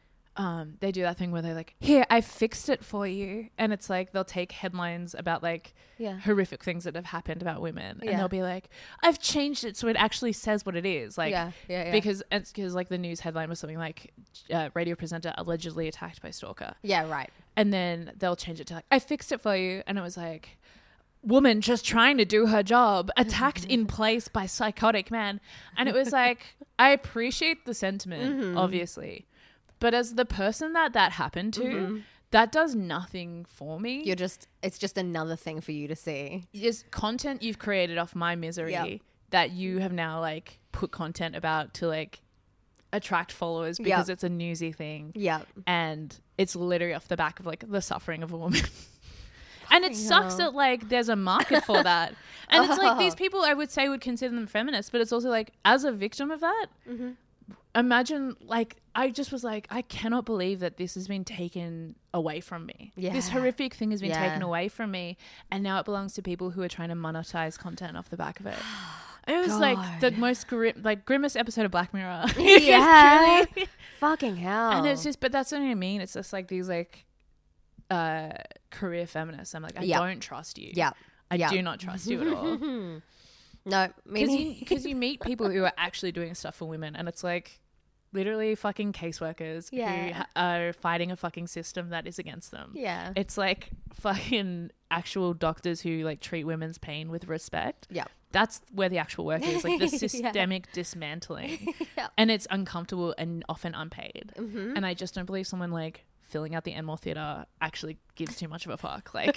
um, they do that thing where they're like, here, I fixed it for you. And it's like, they'll take headlines about like Yeah. horrific things that have happened about women. Yeah. And they'll be like, I've changed it so it actually says what it is. Like, Yeah, yeah, yeah. because it's because like the news headline was something like, uh, radio presenter allegedly attacked by stalker. Yeah. Right. And then they'll change it to like, I fixed it for you. And it was like, woman just trying to do her job, attacked in place by psychotic man. And it was like, I appreciate the sentiment, Mm-hmm. obviously. But as the person that that happened to, Mm-hmm. that does nothing for me. You're just, it's just another thing for you to see. It's content you've created off my misery Yep. that you have now like put content about to like attract followers because Yep. it's a newsy thing. Yep. And it's literally off the back of like the suffering of a woman. And it sucks hell. that like there's a market for that. And it's like these Oh. people I would say would consider them feminists, but it's also like as a victim of that, Mm-hmm. imagine like I just was like, I cannot believe that this has been taken away from me. This Yeah. horrific thing has been Yeah. taken away from me, and now it belongs to people who are trying to monetize content off the back of it. It was like the most grim, like grimmest episode of Black Mirror. Yeah. Truly. Fucking hell. And it's just, but that's what I mean. It's just like these like uh, career feminists. I'm like, I Yep. don't trust you. Yep. I Yep. do not trust you at all. no, Because me you, 'cause you meet people who are actually doing stuff for women, and it's like literally fucking caseworkers who Yeah. ha- are fighting a fucking system that is against them. Yeah. It's like fucking actual doctors who like treat women's pain with respect. Yeah. That's where the actual work is, like the Yeah. systemic dismantling. Yep. And it's uncomfortable and often unpaid. Mm-hmm. And I just don't believe someone like filling out the Enmore Theatre actually gives too much of a fuck. Like,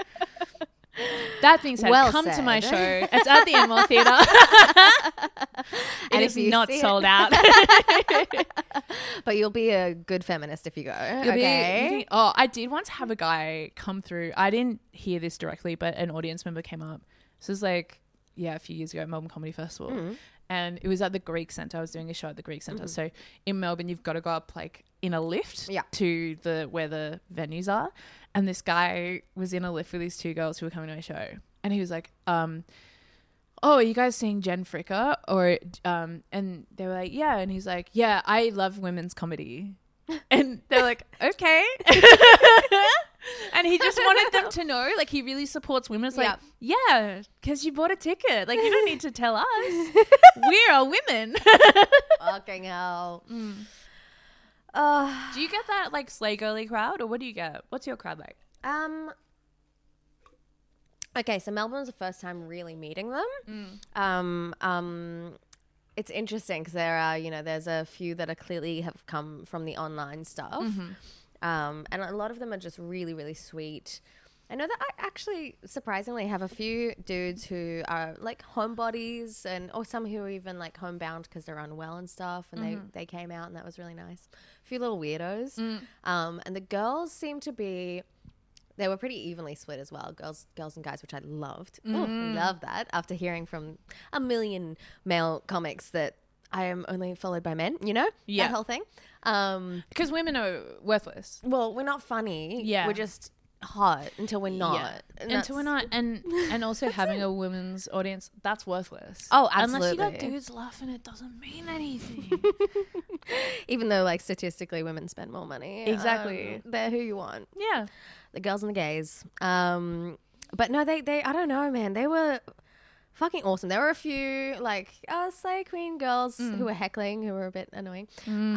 that being said, Well come to my said. show. It's at the Enmore Theatre. And It if is you not see it- sold out. But you'll be a good feminist if you go. You'll be- okay. you think- oh, I did once have a guy come through. I didn't hear this directly, but an audience member came up. This was like, yeah, a few years ago at Melbourne Comedy Festival. Mm. And it was at the Greek Centre. I was doing a show at the Greek Centre. So in Melbourne, you've got to go up like in a lift Yeah. to the where the venues are. And this guy was in a lift with these two girls who were coming to my show. And he was like, um, oh, are you guys seeing Jen Fricker? Or, um, and they were like, yeah. And he's like, yeah, I love women's comedy. And they're like, okay. And he just wanted them to know, like, he really supports women. It's like, yeah, because you bought a ticket. Like, you don't need to tell us. We are women. Fucking hell. Mm. Uh, Do you get that, like, slay girly crowd? Or what do you get? What's your crowd like? um. Okay, so Melbourne was the first time really meeting them. Mm. Um, um, it's interesting because there are, you know, there's a few that are clearly have come from the online stuff. Mm-hmm. Um, and a lot of them are just really, really sweet. I know that I actually surprisingly have a few dudes who are like homebodies and or some who are even like homebound because they're unwell and stuff, and Mm-hmm. they, they came out and that was really nice. A few little weirdos. Mm. Um, and the girls seem to be they were pretty evenly split as well, girls girls and guys, which I loved. Oh, Mm. love that after hearing from a million male comics that I am only followed by men, you know? Yeah. That whole thing. Um, Because women are worthless. well, we're not funny. Yeah. We're just hot until we're not. Yeah. And Until we're that's- not. And, and also having a women's audience, that's worthless. Oh, Unless you got absolutely. dudes laughing, it doesn't mean anything. Even though, like, statistically, women spend more money. Exactly. Um, they're who you want. Yeah. The girls and the gays. Um, but no, they, they, I don't know, man. They were fucking awesome. There were a few, like, uh, Slay Queen girls Mm. who were heckling, who were a bit annoying. Mm.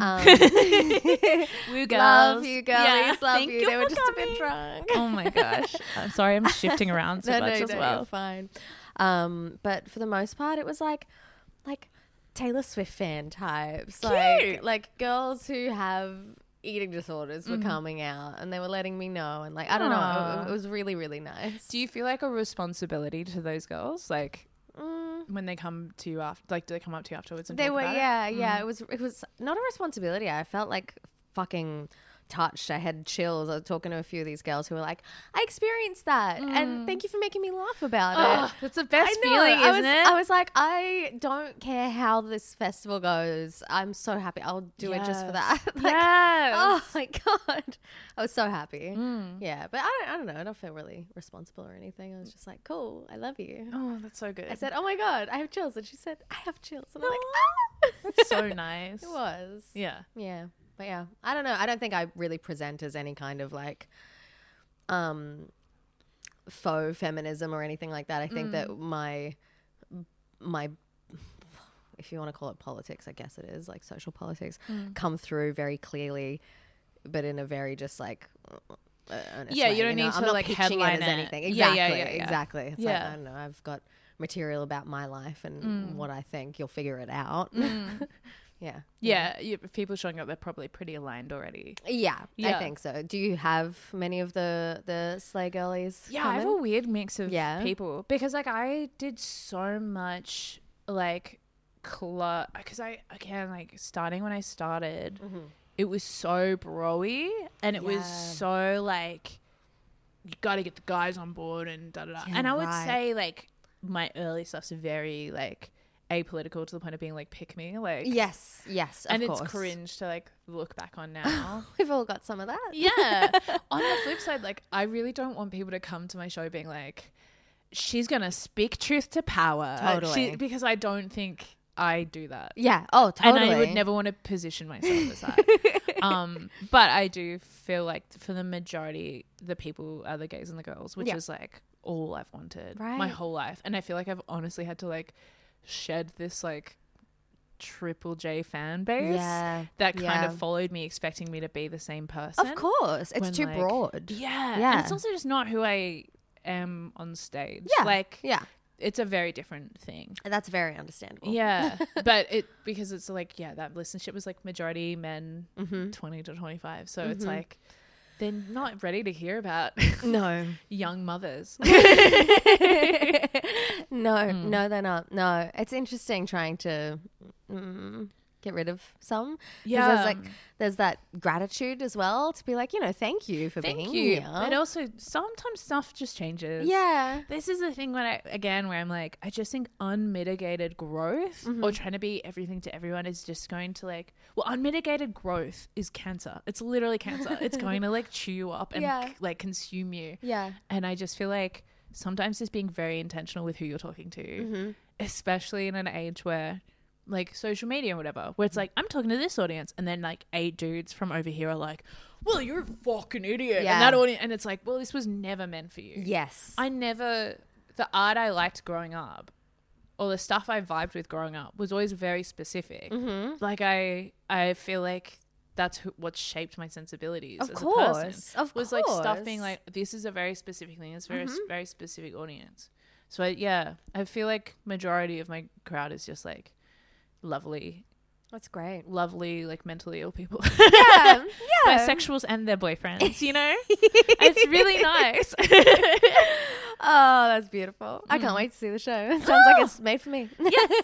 Um, Woo love girls. you, girlies. Yeah, love thank you. you They were for just a coming. bit drunk. Oh my gosh. I'm sorry, I'm shifting around so no, much no, as no, well. you're fine. Um, but for the most part, it was like, like Taylor Swift fan types, like Cute. like girls who have eating disorders were Mhm. coming out, and they were letting me know, and like I don't know, Aw. it, it was really really nice. Do you feel like a responsibility to those girls? Like Mm, when they come to you after, like do they come up to you afterwards and they talk were, about it? yeah, yeah. Mm. It was it was not a responsibility. I felt like fucking touched. I had chills. I was talking to a few of these girls who were like, I experienced that, and thank you for making me laugh about Oh, it. that's the best I know. feeling, I isn't was, it? I was like, I don't care how this festival goes. I'm so happy. I'll do it just for that. Like, Yes. Oh my god, I was so happy. Mm. Yeah, but I don't, I don't know. I don't feel really responsible or anything. I was just like, cool. I love you. Oh, that's so good. I said, oh my god, I have chills, and she said, I have chills, and I'm like, ah. That's so nice. It was. Yeah. Yeah. But yeah, I don't know. I don't think I really present as any kind of like um faux feminism or anything like that. I think that my my if you want to call it politics, I guess it is, like social politics, come through very clearly, but in a very just like uh, earnest Yeah, way, you don't know? need I'm to, not like, pitching headline it as it. anything. Yeah, Exactly. yeah, yeah, yeah. Exactly. It's Yeah. like, I don't know. I've got material about my life and Mm. what I think. You'll figure it out. Mm. Yeah. Yeah, you, if people showing up, they're probably pretty aligned already. Yeah, Yeah. I think so. Do you have many of the the slay girlies? Yeah, I have a weird mix of Yeah. people because like I did so much like club because I again like starting when I started, mm-hmm. it was so bro-y and it yeah. was so like you got to get the guys on board and da da da. Yeah, and I would right. say like my early stuff's very like apolitical to the point of being like pick me like yes yes of and course. It's cringe to like look back on now. We've all got some of that. Yeah. On the flip side, like I really don't want people to come to my show being like she's gonna speak truth to power totally she, because I don't think I do that. Yeah. Oh, totally. And I would never want to position myself as that. um, but I do feel like for the majority, the people are the gays and the girls, which yeah. is like all I've wanted right. my whole life. And I feel like I've honestly had to like shed this like Triple J fan base yeah. that kind yeah. of followed me expecting me to be the same person. Of course. It's when, too like, broad. Yeah. Yeah. And it's also just not who I am on stage. Yeah. Like, yeah. it's a very different thing. And that's very understandable. Yeah. But it, because it's like, yeah, that listenership was like majority men, mm-hmm. twenty to twenty-five. So mm-hmm. it's like, they're not ready to hear about no young mothers. no, mm. no, they're not. No, it's interesting trying to mm, get rid of some. Yeah, there's like there's that gratitude as well to be like, you know, thank you for thank being you. here. But also sometimes stuff just changes. Yeah, this is the thing when I again where I'm like, I just think unmitigated growth mm-hmm. or trying to be everything to everyone is just going to like, well, unmitigated growth is cancer. It's literally cancer. It's going to like chew you up and yeah. like consume you. Yeah, and I just feel like sometimes just being very intentional with who you're talking to, mm-hmm. especially in an age where like social media and whatever, where it's like, I'm talking to this audience and then like eight dudes from over here are like, well, you're a fucking idiot. Yeah. And that audience, and it's like, well, this was never meant for you. Yes. I never, the art I liked growing up or the stuff I vibed with growing up was always very specific. Mm-hmm. Like I, I feel like that's who, what shaped my sensibilities of as course, a person. Of was course. like stuff being like, this is a very specific thing. It's a very, mm-hmm. very specific audience. So I, yeah, I feel like majority of my crowd is just like, lovely that's great lovely like mentally ill people, yeah yeah bisexuals and their boyfriends, you know. It's really nice. Oh, that's beautiful. I can't wait to see the show. It sounds like it's made for me.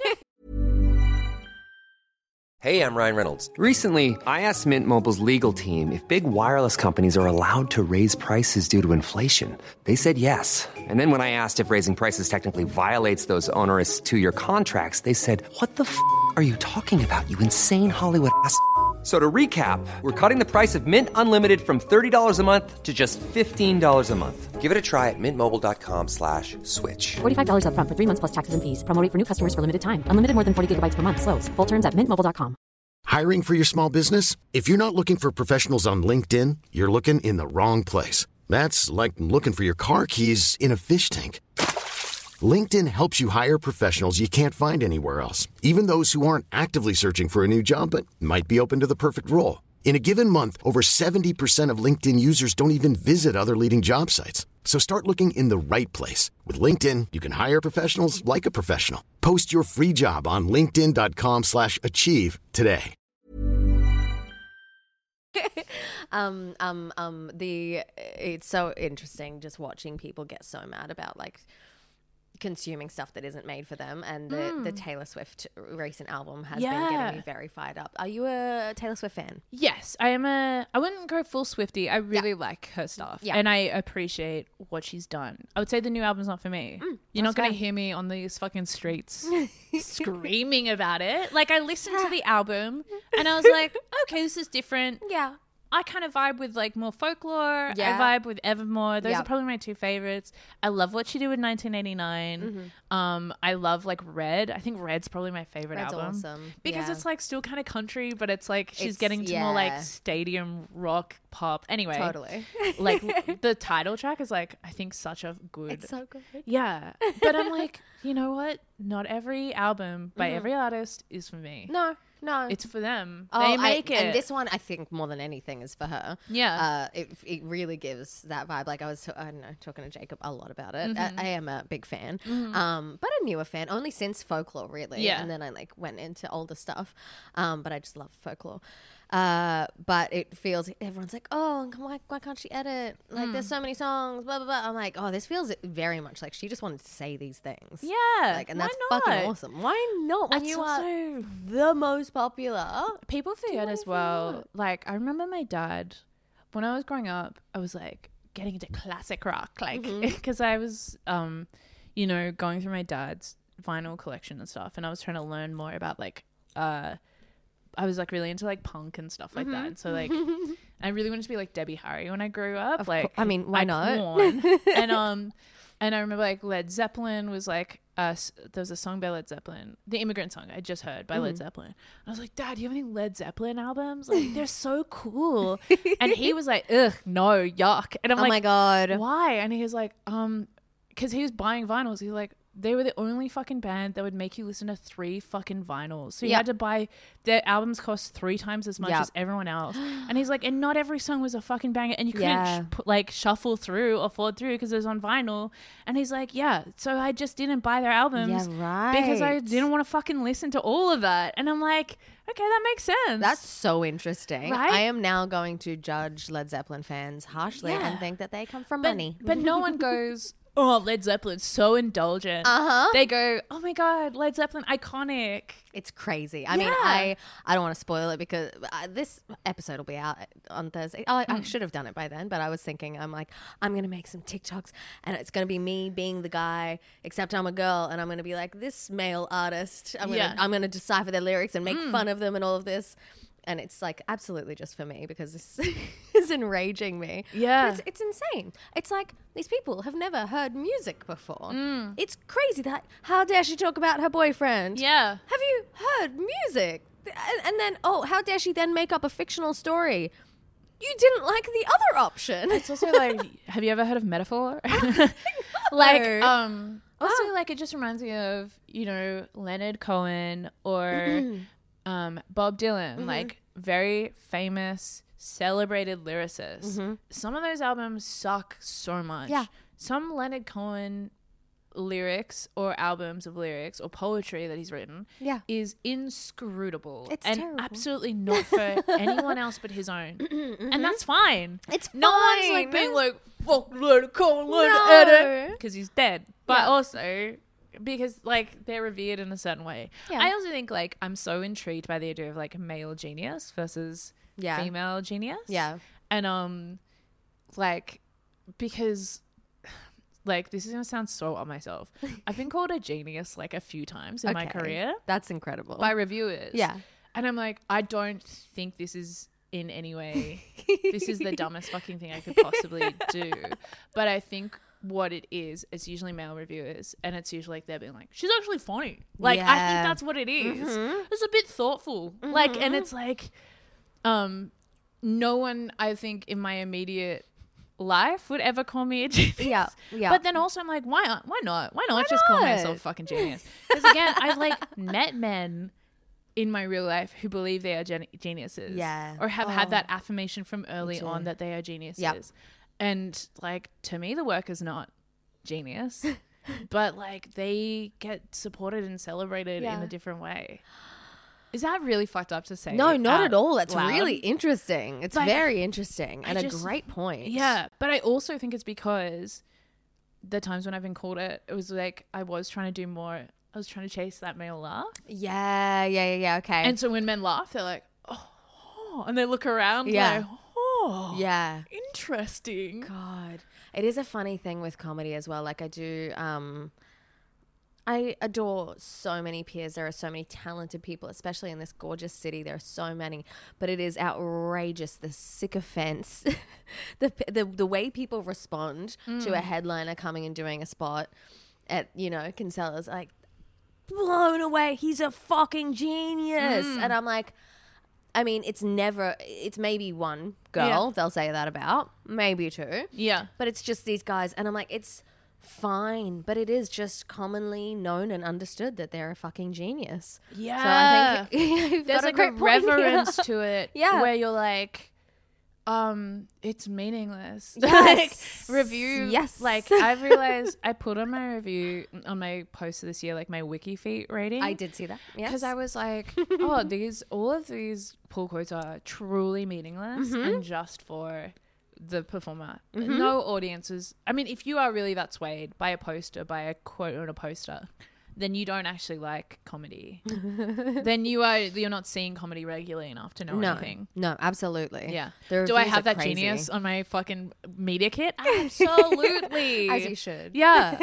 Hey, I'm Ryan Reynolds. Recently I asked Mint Mobile's legal team if big wireless companies are allowed to raise prices due to inflation. They said yes. And then when I asked if raising prices technically violates those onerous two-year contracts, they said, what the f*** are you talking about, you insane Hollywood ass f- So to recap, we're cutting the price of Mint Unlimited from thirty dollars a month to just fifteen dollars a month. Give it a try at mintmobile.com slash switch. forty-five dollars up front for three months plus taxes and fees. Promo rate for new customers for limited time. Unlimited more than forty gigabytes per month. Slows full terms at mint mobile dot com. Hiring for your small business? If you're not looking for professionals on LinkedIn, you're looking in the wrong place. That's like looking for your car keys in a fish tank. LinkedIn helps you hire professionals you can't find anywhere else, even those who aren't actively searching for a new job but might be open to the perfect role. In a given month, over seventy percent of LinkedIn users don't even visit other leading job sites. So start looking in the right place. With LinkedIn, you can hire professionals like a professional. Post your free job on linkedin.com slash achieve today. um, um, um, the, it's so interesting just watching people get so mad about like consuming stuff that isn't made for them, and the, mm. the Taylor Swift recent album has yeah. been getting me very fired up. Are you a Taylor Swift fan? Yes, I am a I wouldn't go full Swiftie. I really yeah. like her stuff, yeah. and I appreciate what she's done. I would say the new album's not for me. Mm, You're not going to hear me on these fucking streets screaming about it. Like, I listened to the album and I was like, okay, this is different. Yeah. I kind of vibe with like more folklore. Yeah. I vibe with Evermore. Those yep. are probably my two favorites. I love what she did with nineteen eighty-nine. Mm-hmm. Um, I love like Red. I think Red's probably my favorite Red's album. Awesome. Because yeah. it's like still kind of country, but it's like she's it's, getting to yeah. more like stadium rock pop. Anyway, totally. Like the title track is like, I think such a good. It's so good. Yeah, but I'm like, you know what? Not every album by mm-hmm. every artist is for me. No. No, it's for them. Oh, they make I, it. And this one, I think, more than anything, is for her. Yeah, uh, it it really gives that vibe. Like I was, I don't know, talking to Jacob a lot about it. Mm-hmm. I, I am a big fan, mm-hmm. um, but a newer fan only since Folklore, really. Yeah, and then I like went into older stuff, um, but I just love Folklore. Uh, but it feels, everyone's like, oh, why, why can't she edit? Like, Mm. there's so many songs, blah, blah, blah. I'm like, oh, this feels very much like she just wanted to say these things. Yeah. Like, and why that's not? fucking awesome. Why not? When That's you are also- the most popular. People forget as whatever you well. want. Like, I remember my dad, when I was growing up, I was like getting into classic rock, like, because I was, um, you know, going through my dad's vinyl collection and stuff, and I was trying to learn more about like, uh, I was like really into like punk and stuff like that. And so like, I really wanted to be like Debbie Harry when I grew up. Of like, cour- I mean, why I not? porn. and um, and I remember like Led Zeppelin was like, uh, there was a song by Led Zeppelin, the Immigrant Song I just heard by Led Zeppelin. And I was like, Dad, do you have any Led Zeppelin albums? Like, they're so cool. And he was like, ugh, no, yuck. And I'm Oh like, my God. why? And he was like, um, because he was buying vinyls. He was like, they were the only fucking band that would make you listen to three fucking vinyls. So you Yep. had to buy, their albums cost three times as much Yep. as everyone else. And he's like, and not every song was a fucking banger. And you couldn't Yeah. sh- put, like shuffle through or forward through because it was on vinyl. And he's like, yeah, so I just didn't buy their albums Yeah, because I right. didn't want to fucking listen to all of that. And I'm like, okay, that makes sense. That's so interesting. Right? I am now going to judge Led Zeppelin fans harshly Yeah. and think that they come from but, money. but no one goes, oh, Led Zeppelin's so indulgent. Uh-huh. They go, oh my God, Led Zeppelin, iconic. It's crazy. I mean, Yeah. I I don't want to spoil it because uh, this episode will be out on Thursday. Oh, I, Mm. I should have done it by then, but I was thinking, I'm like, I'm going to make some TikToks and it's going to be me being the guy, except I'm a girl, and I'm going to be like this male artist. I'm going to Yeah. I'm going to decipher their lyrics and make Mm. fun of them and all of this. And it's like absolutely just for me because this is enraging me. Yeah. But it's, it's insane. It's like these people have never heard music before. Mm. It's crazy that how dare she talk about her boyfriend? Yeah. Have you heard music? And, and then, oh, how dare she then make up a fictional story? You didn't like the other option. It's also like, have you ever heard of Metaphor? like, No. um, also Ah. like it just reminds me of, you know, Leonard Cohen or um, Bob Dylan, like very famous, celebrated lyricists. Some of those albums suck so much. Yeah. Some Leonard Cohen lyrics or albums of lyrics or poetry that he's written Yeah. is inscrutable It's and terrible. absolutely not for anyone else but his own. And that's fine. It's No one's like fine. being like, fuck Leonard Cohen, learn No. to edit. Because he's dead. But Yeah. also because like they're revered in a certain way. Yeah. I also think like I'm so intrigued by the idea of like male genius versus Yeah. female genius. Yeah. And um like because like this is gonna sound so on myself. I've been called a genius like a few times in my Okay. career That's incredible. by reviewers. Yeah. And I'm like, I don't think this is in any way, this is the dumbest fucking thing I could possibly do. But I think what it is, it's usually male reviewers. And it's usually like they're being like, she's actually funny. Like, I Yeah. think that's what it is. Mhm. It's a bit thoughtful. Like, and Mhm. it's like, um, no one, I think, in my immediate life would ever call me a genius. Yeah, yeah. But then also I'm like, why not? Why not? Why not Why just call not? myself fucking genius? Because again, I've like met men in my real life who believe they are gen- geniuses. Yeah. Or have Oh. had that affirmation from early too. on that they are geniuses. Yep. And like, to me, the work is not genius, but like they get supported and celebrated in Yeah. a different way. Is that really fucked up to say? No, not out at all. That's loud? really interesting. It's Like, very interesting I and a just- great point. Yeah, but I also think it's because the times when I've been called it, it was like I was trying to do more. I was trying to chase that male laugh. Yeah, yeah, yeah, yeah. Okay. And so when men laugh, they're like, oh, oh," and they look around Yeah. like, oh, yeah. interesting. God. It is a funny thing with comedy as well. Like I do, um, I adore so many peers. There are so many talented people, especially in this gorgeous city. There are so many, but it is outrageous the sycophants, the, the the way people respond to a headliner coming and doing a spot at, you know, Kinsella's, like blown away. He's a fucking genius, and I'm like, I mean, it's never. It's maybe one girl Yeah. they'll say that about, maybe two. Yeah. But it's just these guys, and I'm like, it's fine, but it is just commonly known and understood that they're a fucking genius. Yeah. So I think you've There's got like a a great point here. reverence to it. Yeah. Where you're like, Um, it's meaningless. Yes. Like review. Yes. Like I've realized I put on my review on my post this year, like my wiki feet rating. I did see that. Yes. Because I was like, oh, these all of these pull quotes are truly meaningless Mm-hmm. and just for the performer. No audiences. I mean, if you are really that swayed by a poster, by a quote on a poster, then you don't actually like comedy. Then you are you're not seeing comedy regularly enough to know no, anything. no, absolutely. Yeah. The Do I reviews have are that crazy. genius on my fucking media kit? Absolutely. As you should. Yeah.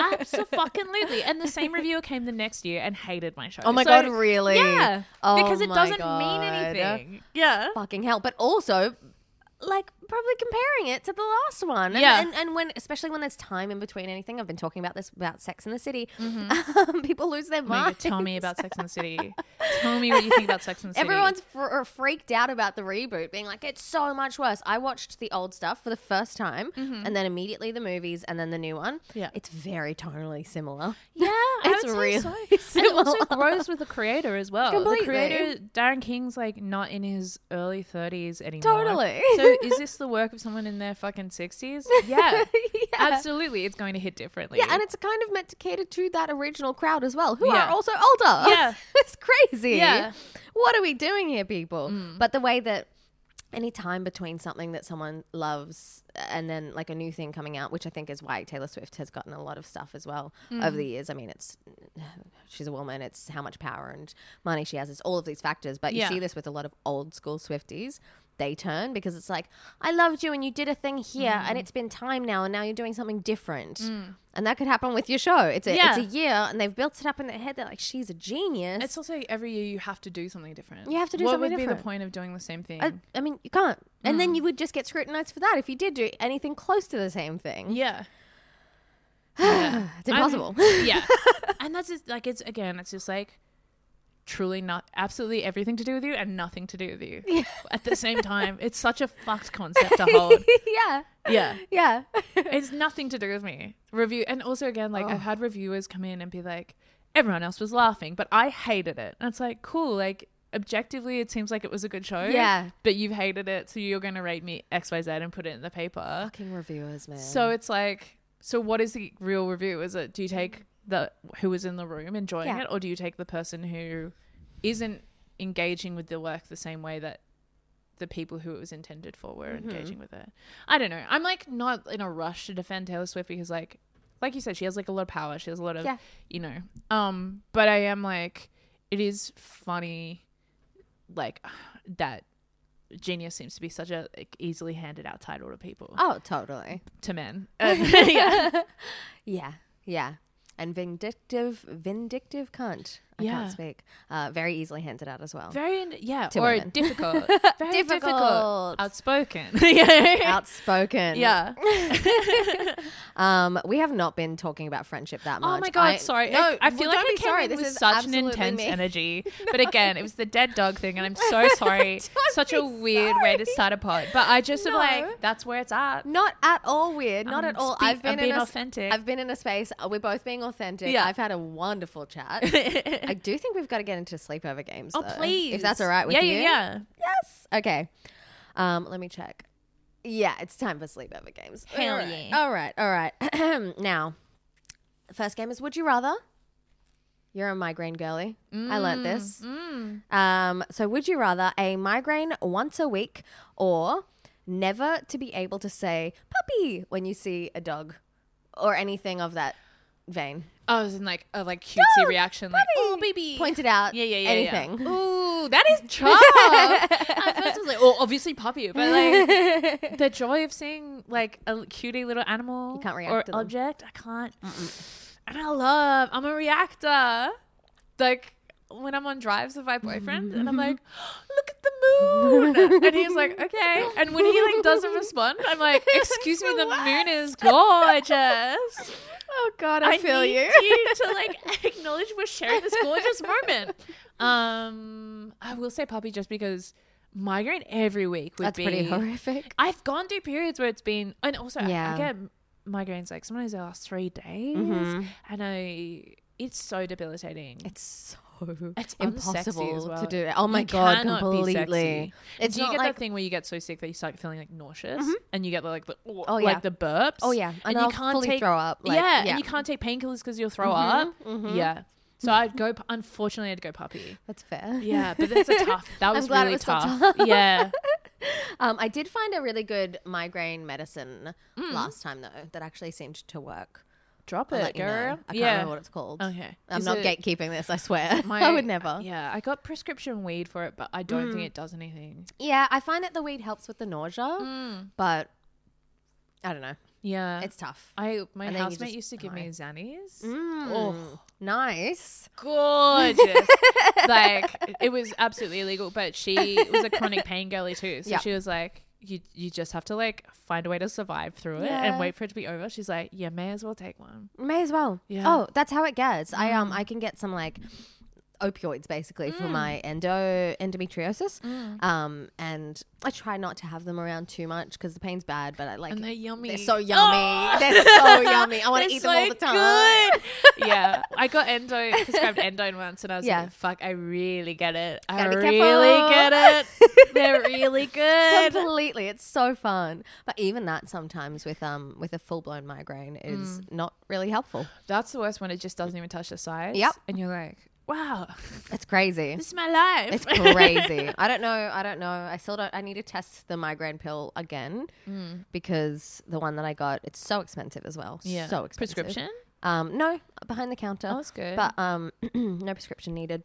Absolutely. And the same reviewer came the next year and hated my show. Oh my So, God, really? Yeah. Oh because it my doesn't God. mean anything. Yeah. Fucking hell. But also, like, probably comparing it to the last one. And, Yeah. And, and when, especially when there's time in between anything, I've been talking about this, about Sex in the City. Mm-hmm. Um, people lose their Oh my God, minds. tell me about Sex and the City. Tell me what you think about Sex and the City. Everyone's fr- freaked out about the reboot, being like, it's so much worse. I watched the old stuff for the first time, and then immediately the movies, and then the new one. Yeah. It's very tonally similar. Yeah, It's I would really say so. And it similar. also grows with the creator as well. Completely. The creator, Darren King's like not in his early thirties anymore. Totally. So is this the work of someone in their fucking sixties? Yeah, absolutely. It's going to hit differently. Yeah, and it's kind of meant to cater to that original crowd as well, who Yeah. are also older. Yeah. It's crazy. Yeah. What are we doing here, people? Mm. But the way that any time between something that someone loves and then like a new thing coming out, which I think is why Taylor Swift has gotten a lot of stuff as well Mm. over the years. I mean, it's she's a woman, it's how much power and money she has, it's all of these factors. But you Yeah. see this with a lot of old school Swifties. They turn because it's like, I loved you and you did a thing here Mm. and it's been time now and now you're doing something different. And that could happen with your show. It's a, Yeah. it's a year and they've built it up in their head. They're like, she's a genius. It's also every year you have to do something different. You have to do what something would be different. the point of doing the same thing? I, I mean, you can't. And then you would just get scrutinized for that if you did do anything close to the same thing. yeah. Yeah. It's impossible. I mean, yeah. And that's just like, it's again, it's just like truly not absolutely everything to do with you and nothing to do with you Yeah. at the same time. It's such a fucked concept to hold. yeah. Yeah. Yeah. It's nothing to do with me. Review. And also again, like I've had reviewers come in and be like, everyone else was laughing, but I hated it. And it's like, cool. Like objectively, it seems like it was a good show. Yeah. But you've hated it. So you're going to rate me X Y Z and put it in the paper. Fucking reviewers, man. So it's like, so what is the real review? Is it, do you take the who was in the room enjoying Yeah. it, or do you take the person who isn't engaging with the work the same way that the people who it was intended for were Mm-hmm. engaging with it? I don't know. I'm like not in a rush to defend Taylor Swift because like, like you said, she has like a lot of power. She has a lot of, Yeah. you know, um, but I am like, it is funny, like that genius seems to be such a like, easily handed out title to people, Oh, totally. to men. Uh, yeah. Yeah. Yeah. And vindictive, vindictive cunt. I Yeah. can't speak. Uh, very easily handed out as well. Very, yeah, To or women. difficult. Very difficult. Difficult. Outspoken. yeah. Outspoken. Yeah. Um, we have not been talking about friendship that much. Oh my God, I- sorry. No, I, I feel well, like don't I be came sorry. in This with is such an absolutely intense me. energy. But again, it was the dead dog thing, and I'm so sorry. Don't Such be a weird way to sorry. start a pod. But I just am No. like, that's where it's at. Not at all weird. Not I'm at all. speak- I've been I'm in being a, authentic. I've been in a space. uh, We're both being authentic. Yeah. I've had a wonderful chat. I do think we've got to get into sleepover games. Oh, though, please. if that's all right with yeah, you. Yeah, yeah, Yes. Okay. Um, let me check. Yeah, it's time for sleepover games. Hell All right. yeah. All right. All right. Now, the first game is Would You Rather? You're a migraine girly. I learnt this. Um, so would you rather a migraine once a week or never to be able to say puppy when you see a dog or anything of that vein? I was in like a like cutesy Dog, reaction, like, puppy. oh, baby. Pointed out Yeah, yeah, yeah. anything. Yeah. Ooh, that is charm. At first I was like, oh, obviously puppy. But like the joy of seeing like a cutie little animal You can't react or to them. object, I can't. And I love, I'm a reactor. Like when I'm on drives with my boyfriend and I'm like, look at the moon. And he's like, okay. And when he like doesn't respond, I'm like, excuse me, the moon is gorgeous. Oh God, I, feel need you. you to like acknowledge we're sharing this gorgeous moment. Um, I will say puppy just because migraine every week would That's be pretty horrific. I've gone through periods where it's been, and also I- Yeah. I get migraines like sometimes they last three days, Mhm. and I it's so debilitating. It's so It's unsexy impossible as well. to do. Oh my You god, cannot be completely. sexy. It's Do you not get like that thing where you get so sick that you start feeling like nauseous Mhm. and you get like the Oh, like yeah. the burps? Oh, yeah. And you I'll can't fully take throw up, like, yeah, yeah. and you can't take painkillers because you'll throw Mhm, up. mhm. Yeah. So I'd go. pu- Unfortunately, I'd go puppy. That's fair. Yeah, but that's a tough. That I'm was glad it really was so tough. tough. Yeah. Um, I did find a really good migraine medicine Mm. last time though that actually seemed to work. Drop I'll it, let you know. girl. I can't Yeah. remember what it's called. Okay. I'm Is not it- gatekeeping this, I swear. My- I would never. Yeah, I got prescription weed for it, but I don't Mm. think it does anything. Yeah, I find that the weed helps with the nausea, Mm. but I don't know. Yeah, It's tough. I my And then you housemate just used to give me Xannies. Mm, Oh, nice. gorgeous! Like it was absolutely illegal, but she was a chronic pain girly too. So Yep. she was like, "You you just have to like find a way to survive through it Yeah. and wait for it to be over." She's like, "Yeah, may as well take one." May as well. Yeah. Oh, that's how it gets. I um Mm. I can get some like opioids basically for Mm. my endo endometriosis. Mm. Um and I try not to have them around too much because the pain's bad, but I like And they're yummy. They're so yummy. Oh! They're so yummy. I want They're to eat them all so the time. good. Yeah, I got endo prescribed endo once, and I was Yeah. like, "Fuck, I really get it. I Gotta be really careful. get it. They're really good." Completely. It's so fun. But even that sometimes with um with a full blown migraine is Mm. not really helpful. That's the worst when it just doesn't even touch the sides. Yep. And you're like, wow, It's crazy. this is my life. It's crazy. I don't know. I don't know. I still don't. I need to test the migraine pill again Mm. because the one that I got, it's so expensive as well. Yeah. So expensive. Prescription? Um, no, behind the counter. Oh, that's good. But um, no prescription needed.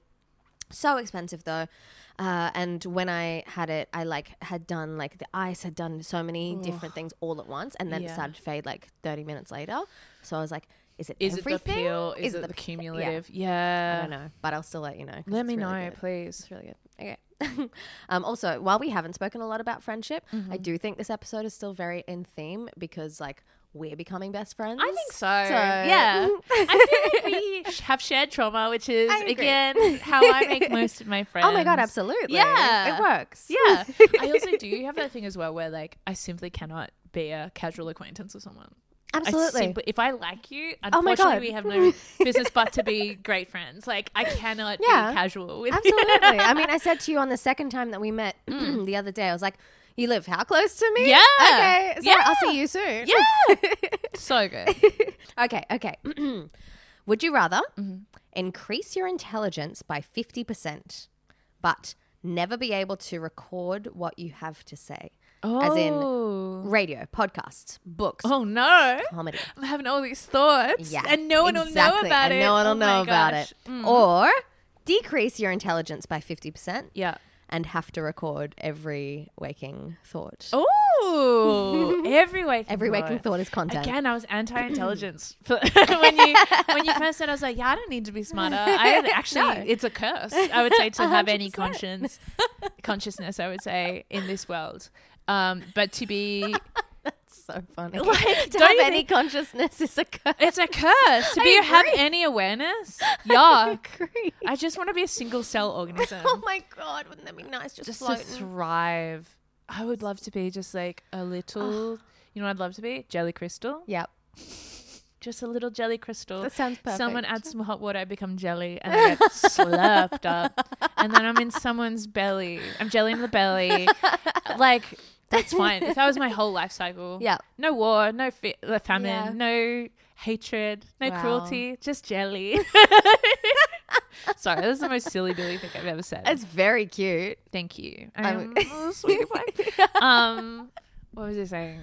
So expensive though. Uh, and when I had it, I like had done like the ice had done so many Ugh. different things all at once, and then it Yeah. started to fade like thirty minutes later. So I was like, "Is it Is it everything? the peel? Is, it the cumulative? Yeah. I don't know, but I'll still let you know. 'cause Let it's me really know, good. please. It's really good. Okay. um, also, while we haven't spoken a lot about friendship, Mm-hmm. I do think this episode is still very in theme because like we're becoming best friends. I think so. So- Yeah. I feel like we sh- have shared trauma, which is, I agree. again, how I make most of my friends. Oh my god, absolutely. Yeah. It works. Yeah. I also do have that thing as well where, like, I simply cannot be a casual acquaintance with someone. I Absolutely. simply, if I like you, Oh my unfortunately, God. we have no business but to be great friends. Like, I cannot Yeah. be casual with Absolutely. I mean, I said to you on the second time that we met the other day, I was like, "You live how close to me?" Yeah. Okay. So Yeah. I'll see you soon. Yeah. So good. Okay. Okay. Would you rather Mm-hmm. increase your intelligence by fifty percent, but never be able to record what you have to say? As in Oh. radio, podcasts, books, Oh, no. comedy. I'm having all these thoughts. Yeah. And no one will know exactly, about and it. no one will Oh know my about gosh. it. Mm. Or decrease your intelligence by fifty percent Yeah. and have to record every waking thought. Oh, every waking Every waking thought. thought is content. Again, I was anti-intelligence For- when you when you first said. I was like, yeah, I don't need to be smarter. I actually, No. it's a curse. I would say to one have hundred any percent. conscience, consciousness. I would say in this world, um, but to be, So funny. Like, to don't have you any think- consciousness is a curse. it's a curse. To I be have agree. any awareness. Yuck. agree. I just want to be a single cell organism. Oh my god, wouldn't that be nice? Just, just to floating. thrive. I would love to be just like a little. You know what I'd love to be? Jelly crystal. Yep. Just a little jelly crystal. That sounds perfect. Someone adds some hot water, I become jelly, and I get slurped up. And then I'm in someone's belly. I'm jelly in the belly. Like, that's fine. If that was my whole life cycle. Yep. No war, no fi- uh, famine, Yeah. no hatred, no Wow. cruelty, just jelly. Sorry, this is the most silly Billy thing I've ever said. It's very cute. Thank you. I'm- Um, oh, sweetie pie. um, what was I saying?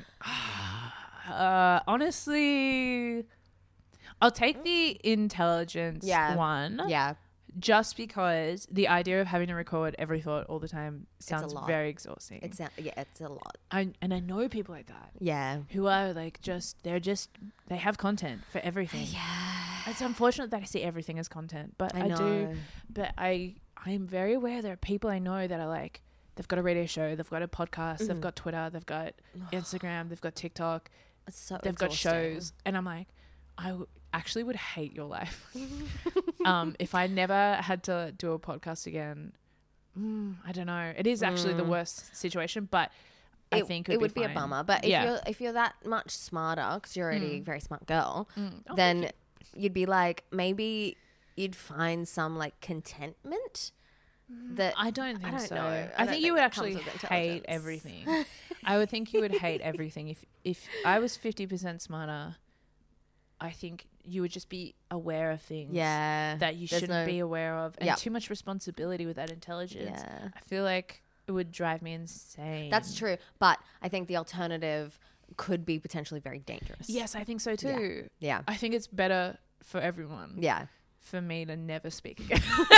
Uh, honestly, I'll take the intelligence Yeah. one. Yeah. Just because the idea of having to record every thought all the time sounds lot. very exhausting. It's a, yeah, it's a lot. I, and I know people like that Yeah. who are like just they're just they have content for everything. Yeah. It's unfortunate that I see everything as content, but I I, do. know. But I I'm very aware there are people I know that are like they've got a radio show, they've got a podcast, Mm. they've got Twitter, they've got Instagram, they've got TikTok, It's so they've got exhausting. shows, and I'm like, I w- actually would hate your life um, if I never had to do a podcast again. Mm, I don't know. It is actually the Mm. worst situation, but I It, think it it'd would be, be, a fine. bummer. But if Yeah. you're if you're that much smarter, because you're already a Mm. very smart girl, Mm. Oh, then thank you'd be like, maybe you'd find some like contentment. That I don't think I don't so. know. I, I don't think you think would it actually comes with hate intelligence. everything. I would think you would hate everything. If if I was fifty percent smarter, I think you would just be aware of things Yeah, that you there's shouldn't no- be aware of, and Yep. too much responsibility with that intelligence. Yeah. I feel like it would drive me insane. That's true, but I think the alternative could be potentially very dangerous. Yes, I think so too. Yeah. I think it's better for everyone. Yeah. For me to never speak again.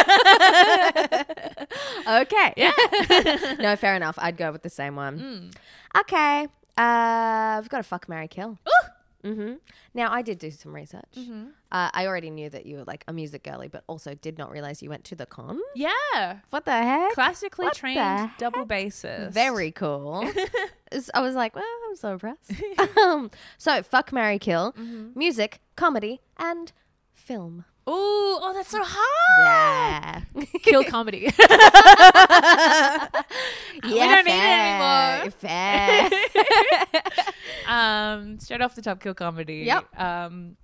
Okay. Yeah. No, fair enough. I'd go with the same one. Mm. Okay. Uh, I've got a fuck, marry, kill. Mm-hmm. Now, I did do some research. Mm-hmm. Uh, I already knew that you were like a music girly, but also did not realize you went to the con. Yeah. What the heck? Classically What the trained heck? double bassist. Very cool. It's- I was like, well, I'm so impressed. um, so, fuck, marry, kill. Mm-hmm. Music, comedy, and film. Ooh, oh, that's so hard. Yeah. Kill comedy. Yeah, we don't fair, need it anymore. Fair. um, straight off the top, kill comedy. Yep. Um,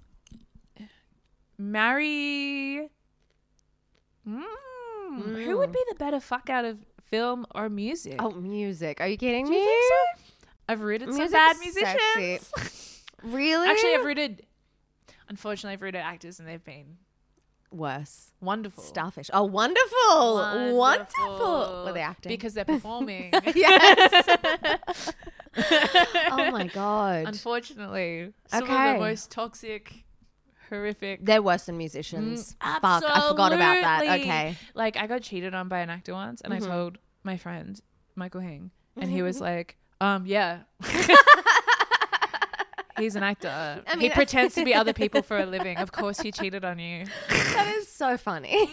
marry. Mm, Who would be the better fuck out of film or music? Oh, music. Are you kidding Do me? you think so? I've rooted some Music's bad sexy. musicians. Really? Actually, I've rooted. Unfortunately, I've rooted actors, and they've been worse. wonderful. Starfish. Oh, wonderful. Wonderful. Wonderful. Were they acting? Because they're performing. Yes. Oh my God. Unfortunately, some of Okay. the most toxic, horrific. They're worse than musicians. Mm, Fuck, I forgot about that. absolutely. Okay. Like, I got cheated on by an actor once, and Mhm. I told my friend, Michael Hing, and he was like, um, yeah. He's an actor. I mean- he pretends to be other people for a living. Of course he cheated on you. That is so funny.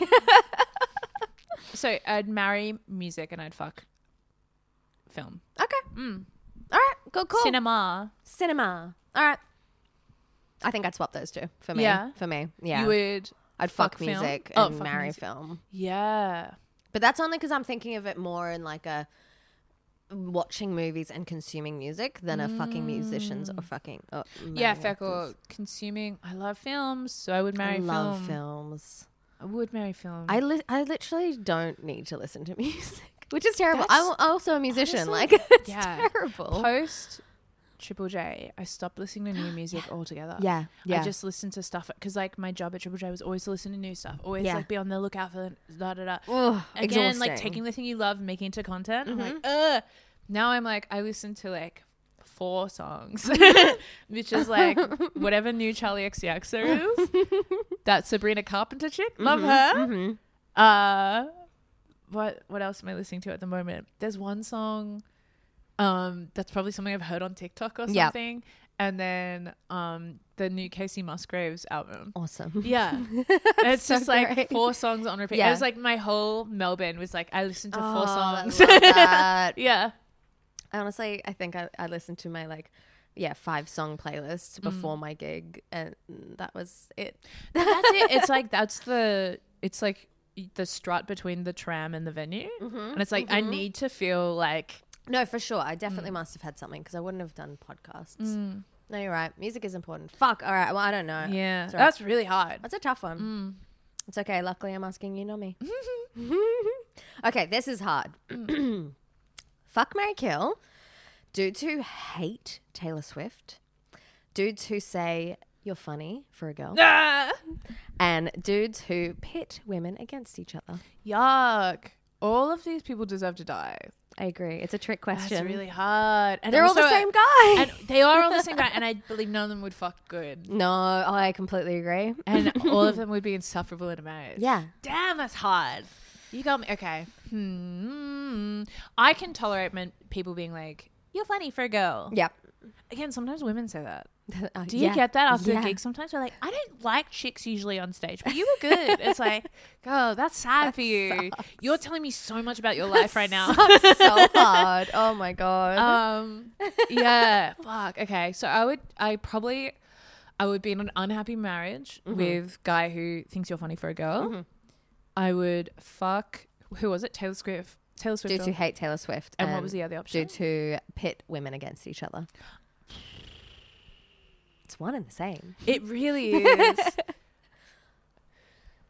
So I'd marry music and I'd fuck film. Okay. Mm. All right. Cool, cool. Cinema. Cinema. All right. I think I'd swap those two for me. Yeah. For me. Yeah. You would I'd fuck, fuck film? music Oh, and fuck marry music. film. Yeah. But that's only because I'm thinking of it more in like a watching movies and consuming music than a fucking musicians or fucking oh, Yeah, marrying fair call. actors. Consuming. I love films, so I would marry I love film. films. I would marry film. I li- I literally don't need to listen to music, which is terrible. That's- I'm also a musician. honestly, like it's yeah. terrible. Post Triple J, I stopped listening to new music altogether. Yeah, yeah. I just listened to stuff because like my job at Triple J was always to listen to new stuff, always Yeah. like be on the lookout for da da da. Ugh, Again, like exhausting. taking the thing you love, making it into content. I'm Mm-hmm. like, ugh. Now I'm like, I listen to like four songs, which is like whatever new Charlie X C X there is. That Sabrina Carpenter chick, love her. Mm-hmm. Uh, what what else am I listening to at the moment? There's one song, um, that's probably something I've heard on TikTok or Yep. something, and then um, the new Casey Musgraves album. Awesome. Yeah, it's So just like great. four songs on repeat. Yeah. It was like my whole Melbourne was like I listened to four Oh, songs. I love that. Yeah. Honestly, I think I, I listened to my like, yeah, five song playlist before my gig, and that was it. But that's it. It's like that's the it's like the strut between the tram and the venue, and it's like I need to feel like No, for sure. I definitely must have had something because I wouldn't have done podcasts. No, you're right. Music is important. Fuck. All right. Well, I don't know. yeah, It's all right. that's really hard. That's a tough one. It's okay. Luckily, I'm asking you, not me. Okay, this is hard. Fuck, marry, kill. Dudes who hate Taylor Swift. Dudes who say you're funny for a girl. Ah! And dudes who pit women against each other. Yuck! All of these people deserve to die. I agree. It's a trick question. That's really hard. And They're all the also- same guy. and they are all the same guy, and I believe none of them would fuck good, No, I completely agree. and all of them would be insufferable in a marriage. Yeah. Damn, that's hard. You got me. Okay. Hmm. I can tolerate men, people being like, "You're funny for a girl." Yep. Again, sometimes women say that. Uh, Do you yeah. get that after Yeah. a gig? Sometimes we're like, I don't like chicks usually on stage, but you were good. It's like, oh, that's sad for you. You're telling me so much about your life right now. Sucks so hard. Oh my god. um, yeah. Fuck. Okay. So I would, I probably, I would be in an unhappy marriage Mm-hmm. with guy who thinks you're funny for a girl. I would fuck. Who was it? Taylor Swift. Taylor Swift. Dudes who hate Taylor Swift. And what was the other option? Dudes who pit women against each other. It's one and the same. It really is.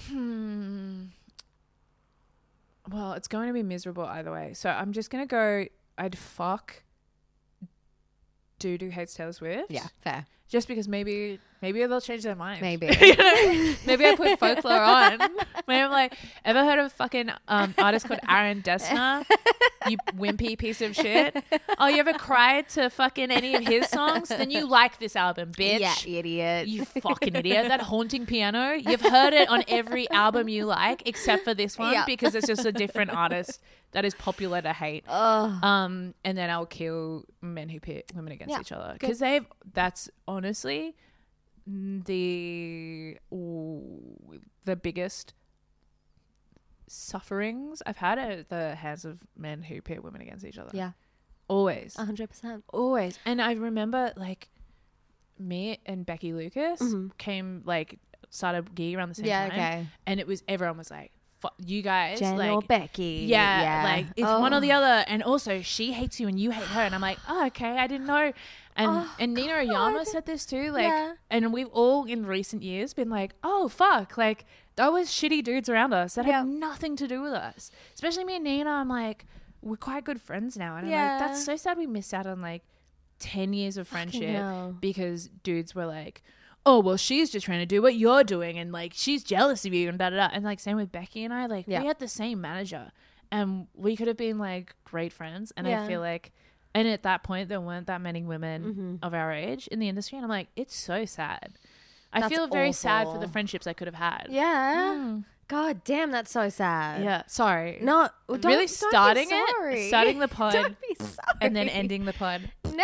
Hmm. Well, it's going to be miserable either way. So I'm just going to go, I'd fuck dude who hates Taylor Swift. Yeah, fair. Just because maybe maybe they'll change their mind. Maybe. You know? Maybe I put folklore on. Maybe I'm like, ever heard of a fucking um, artist called Aaron Dessner? You wimpy piece of shit. Oh, you ever cried to fucking any of his songs? Then you like this album, bitch. Yeah, idiot. You fucking idiot. That haunting piano, you've heard it on every album you like except for this one Yeah. because it's just a different artist that is popular to hate. Oh. Um, and then I'll kill men who pit women against Yeah, each other because they've. That's honestly the ooh, the biggest sufferings I've had at the hands of men who pit women against each other. Yeah. Always. one hundred percent. Always. And I remember like me and Becky Lucas Mhm. came like started gig around the same Yeah, time. okay. And it was everyone was like, "Fuck you guys, Jen like or Becky. yeah, Yeah. like it's Oh. one or the other." And also she hates you and you hate her. And I'm like, oh, okay, I didn't know. And Oh, and Nina Oyama said this too, like, Yeah. and we've all in recent years been like, oh fuck, like there was shitty dudes around us that Yeah. had nothing to do with us. Especially me and Nina, I'm like, we're quite good friends now, and I'm Yeah. like, that's so sad we missed out on like ten years of Fucking friendship hell. because dudes were like, oh well, she's just trying to do what you're doing, and like she's jealous of you, and da da da. And like same with Becky and I, like Yeah. we had the same manager, and we could have been like great friends. And Yeah. I feel like, and at that point, there weren't that many women Mm-hmm. of our age in the industry, and I'm like, it's so sad. I That's feel very sad for awful. the friendships I could have had. Yeah. Mm. God damn, that's so sad. Yeah. Sorry. No, don't, really don't starting be sorry. it, starting the pod, Don't be sorry. and then ending the pod. No,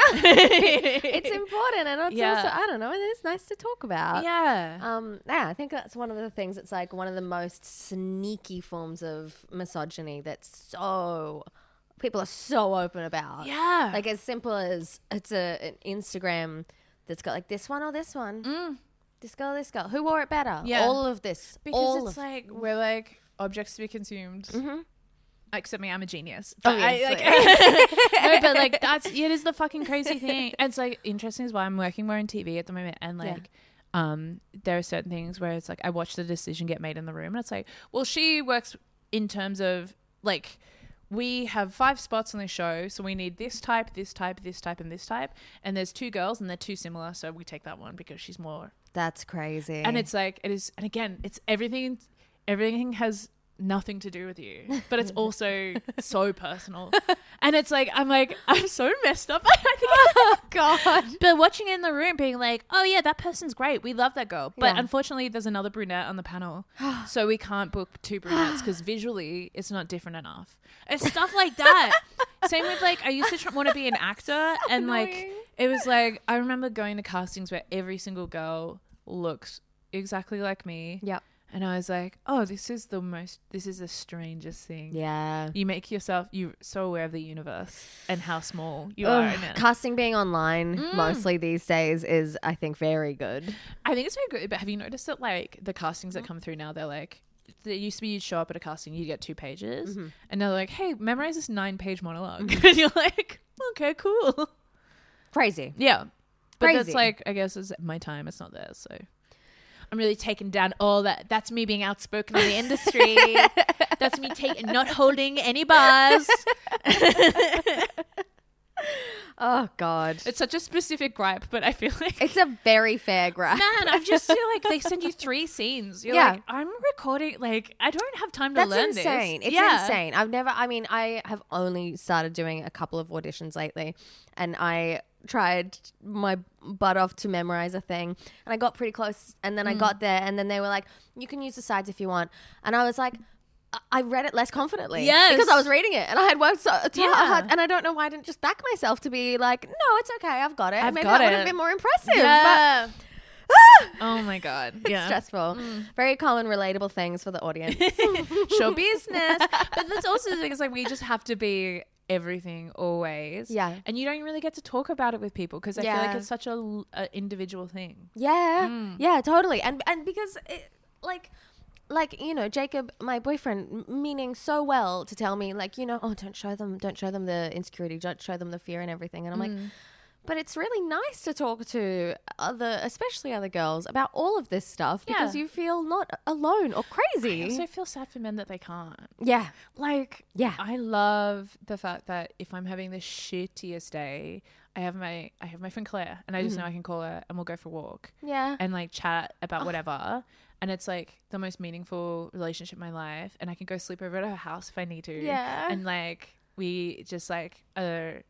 it's important, and it's Yeah. also I don't know. It's nice to talk about. Yeah. Um. Yeah, I think that's one of the things. It's like one of the most sneaky forms of misogyny. That's so people are so open about. Yeah. Like as simple as it's a an Instagram that's got like this one or this one. Mm. This girl, this girl. Who wore it better? Yeah. All of this. Because all it's of like we're like objects to be consumed. Mm-hmm. Except me, I'm a genius. Oh, But I, yes. like, no, but like that's it is the fucking crazy thing. And it's like interesting as well. I'm working more in T V at the moment, and like, um, there are certain things where it's like I watch the decision get made in the room, and it's like, well, she works in terms of like. We have five spots on the show, so we need this type, this type, this type, and this type. And there's two girls, and they're too similar, so we take that one because she's more. That's crazy. And it's like it is, and again, it's everything. Everything has nothing to do with you, but it's also so personal. And it's like I'm like I'm so messed up. I think oh God. but watching it in the room, being like, oh yeah, that person's great. We love that girl. But Yeah. unfortunately, there's another brunette on the panel, so we can't book two brunettes because visually it's not different enough. It's stuff like that. Same with like I used to try, want to be an actor, and like annoying. it was like I remember going to castings where every single girl looked exactly like me. Yep. And I was like, oh, this is the most, this is the strangest thing. Yeah. You make yourself, you're so aware of the universe and how small you Ugh, are in it. casting being online Mm. mostly these days is, I think, very good. I think it's very good, but have you noticed that like the castings that come through now, they're like, there used to be you'd show up at a casting, you get two pages, Mm-hmm. and they're like, hey, memorize this nine page monologue. And you're like, okay, cool. Crazy. Yeah. But Crazy. that's like, I guess it's my time, it's not theirs, so. I'm really taking down all that. That's me being outspoken in the industry. That's me taking, not holding any bars. Oh, God. It's such a specific gripe, but I feel like It's a very fair graph. man, I just feel like they send you three scenes. You're Yeah. like, I'm recording. Like, I don't have time to That's learn insane. this. It's yeah. insane. I've never, I mean, I have only started doing a couple of auditions lately, and I tried my butt off to memorize a thing, and I got pretty close, and then I got there, and then they were like, you can use the sides if you want. And I was like, I- I read it less confidently. Yes. Because I was reading it, and I had worked so so Yeah. hard, and I don't know why I didn't just back myself to be like, no, it's okay, I've got it. I've Maybe got that would it. have been more impressive. Yeah. But ah! Oh my God. It's Yeah. stressful. Very common, relatable things for the audience. Show business. But that's also the thing, is like we just have to be everything always. Yeah. And you don't really get to talk about it with people because I feel like Yeah. it's such a, l- a individual thing. Yeah, Mm. yeah, totally. And and because it, like like you know, Jacob, my boyfriend, m- meaning so well to tell me like, you know, oh, don't show them, don't show them the insecurity, don't show them the fear and everything. And I'm like, But it's really nice to talk to other, especially other girls, about all of this stuff because Yeah. you feel not alone or crazy. I also feel sad for men that they can't. Yeah. Like, Yeah. I love the fact that if I'm having the shittiest day, I have my I have my friend Claire, and I just know I can call her and we'll go for a walk. Yeah. And like chat about whatever. And it's like the most meaningful relationship in my life. And I can go sleep over at her house if I need to. Yeah. And like we just like uh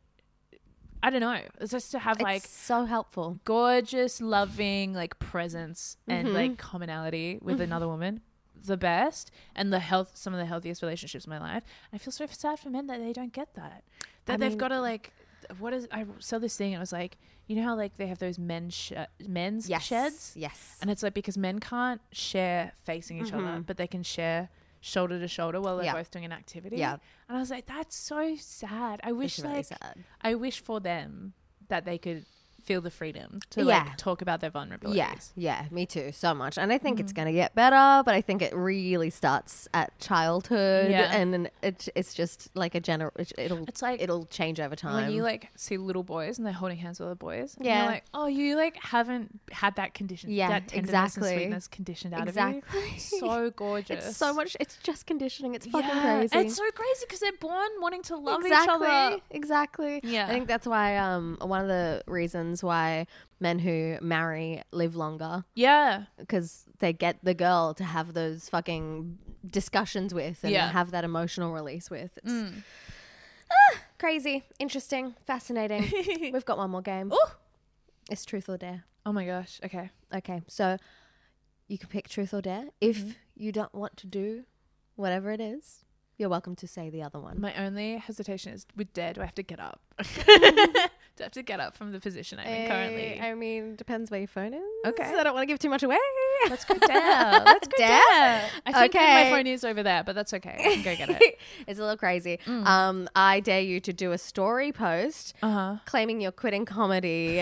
I don't know. It's just to have It's like so helpful. gorgeous, loving like presence and Mhm. like commonality with another woman. The best, and the health some of the healthiest relationships in my life. I feel so sad for men that they don't get that. That I they've mean- got to like what is I saw this thing and it was like, you know how like they have those men sh- men's Yes. sheds? Yes. And it's like because men can't share facing each other, but they can share shoulder to shoulder while they're Yeah. both doing an activity. Yeah. And I was like, that's so sad. I wish It's really like sad. I wish for them that they could feel the freedom to Yeah. like talk about their vulnerabilities. Yeah, yeah, me too, so much. And I think Mm. it's going to get better, but I think it really starts at childhood, Yeah. and then it, it's just like a general. It'll It's like it'll change over time. When you like see little boys and they're holding hands with other boys, and Yeah. you're like, oh, you like haven't had that condition, Yeah, that tenderness exactly. and sweetness conditioned out Exactly. of you. So gorgeous. It's so much. It's just conditioning. It's fucking Yeah, crazy. It's so crazy because they're born wanting to love exactly, each other. Exactly. Yeah. I think that's why um one of the reasons why men who marry live longer, Yeah. because they get the girl to have those fucking discussions with and Yeah. have that emotional release with. It's Mm. ah, crazy, interesting, fascinating. We've got one more game. Ooh. It's truth or dare. Oh my gosh. Okay. Okay, so you can pick truth or dare. If Mm-hmm. you don't want to do whatever it is, you're welcome to say the other one. My only hesitation is with dare, do I have to get up? Do I have to get up from the position I'm in currently? I mean, depends where your phone is. Okay. I don't want to give too much away. Let's go dare. Let's go Dare? dare. I think that Okay. my phone is over there, but that's okay. I can go get it. It's a little crazy. Mm. Um, I dare you to do a story post Uh-huh. claiming you're quitting comedy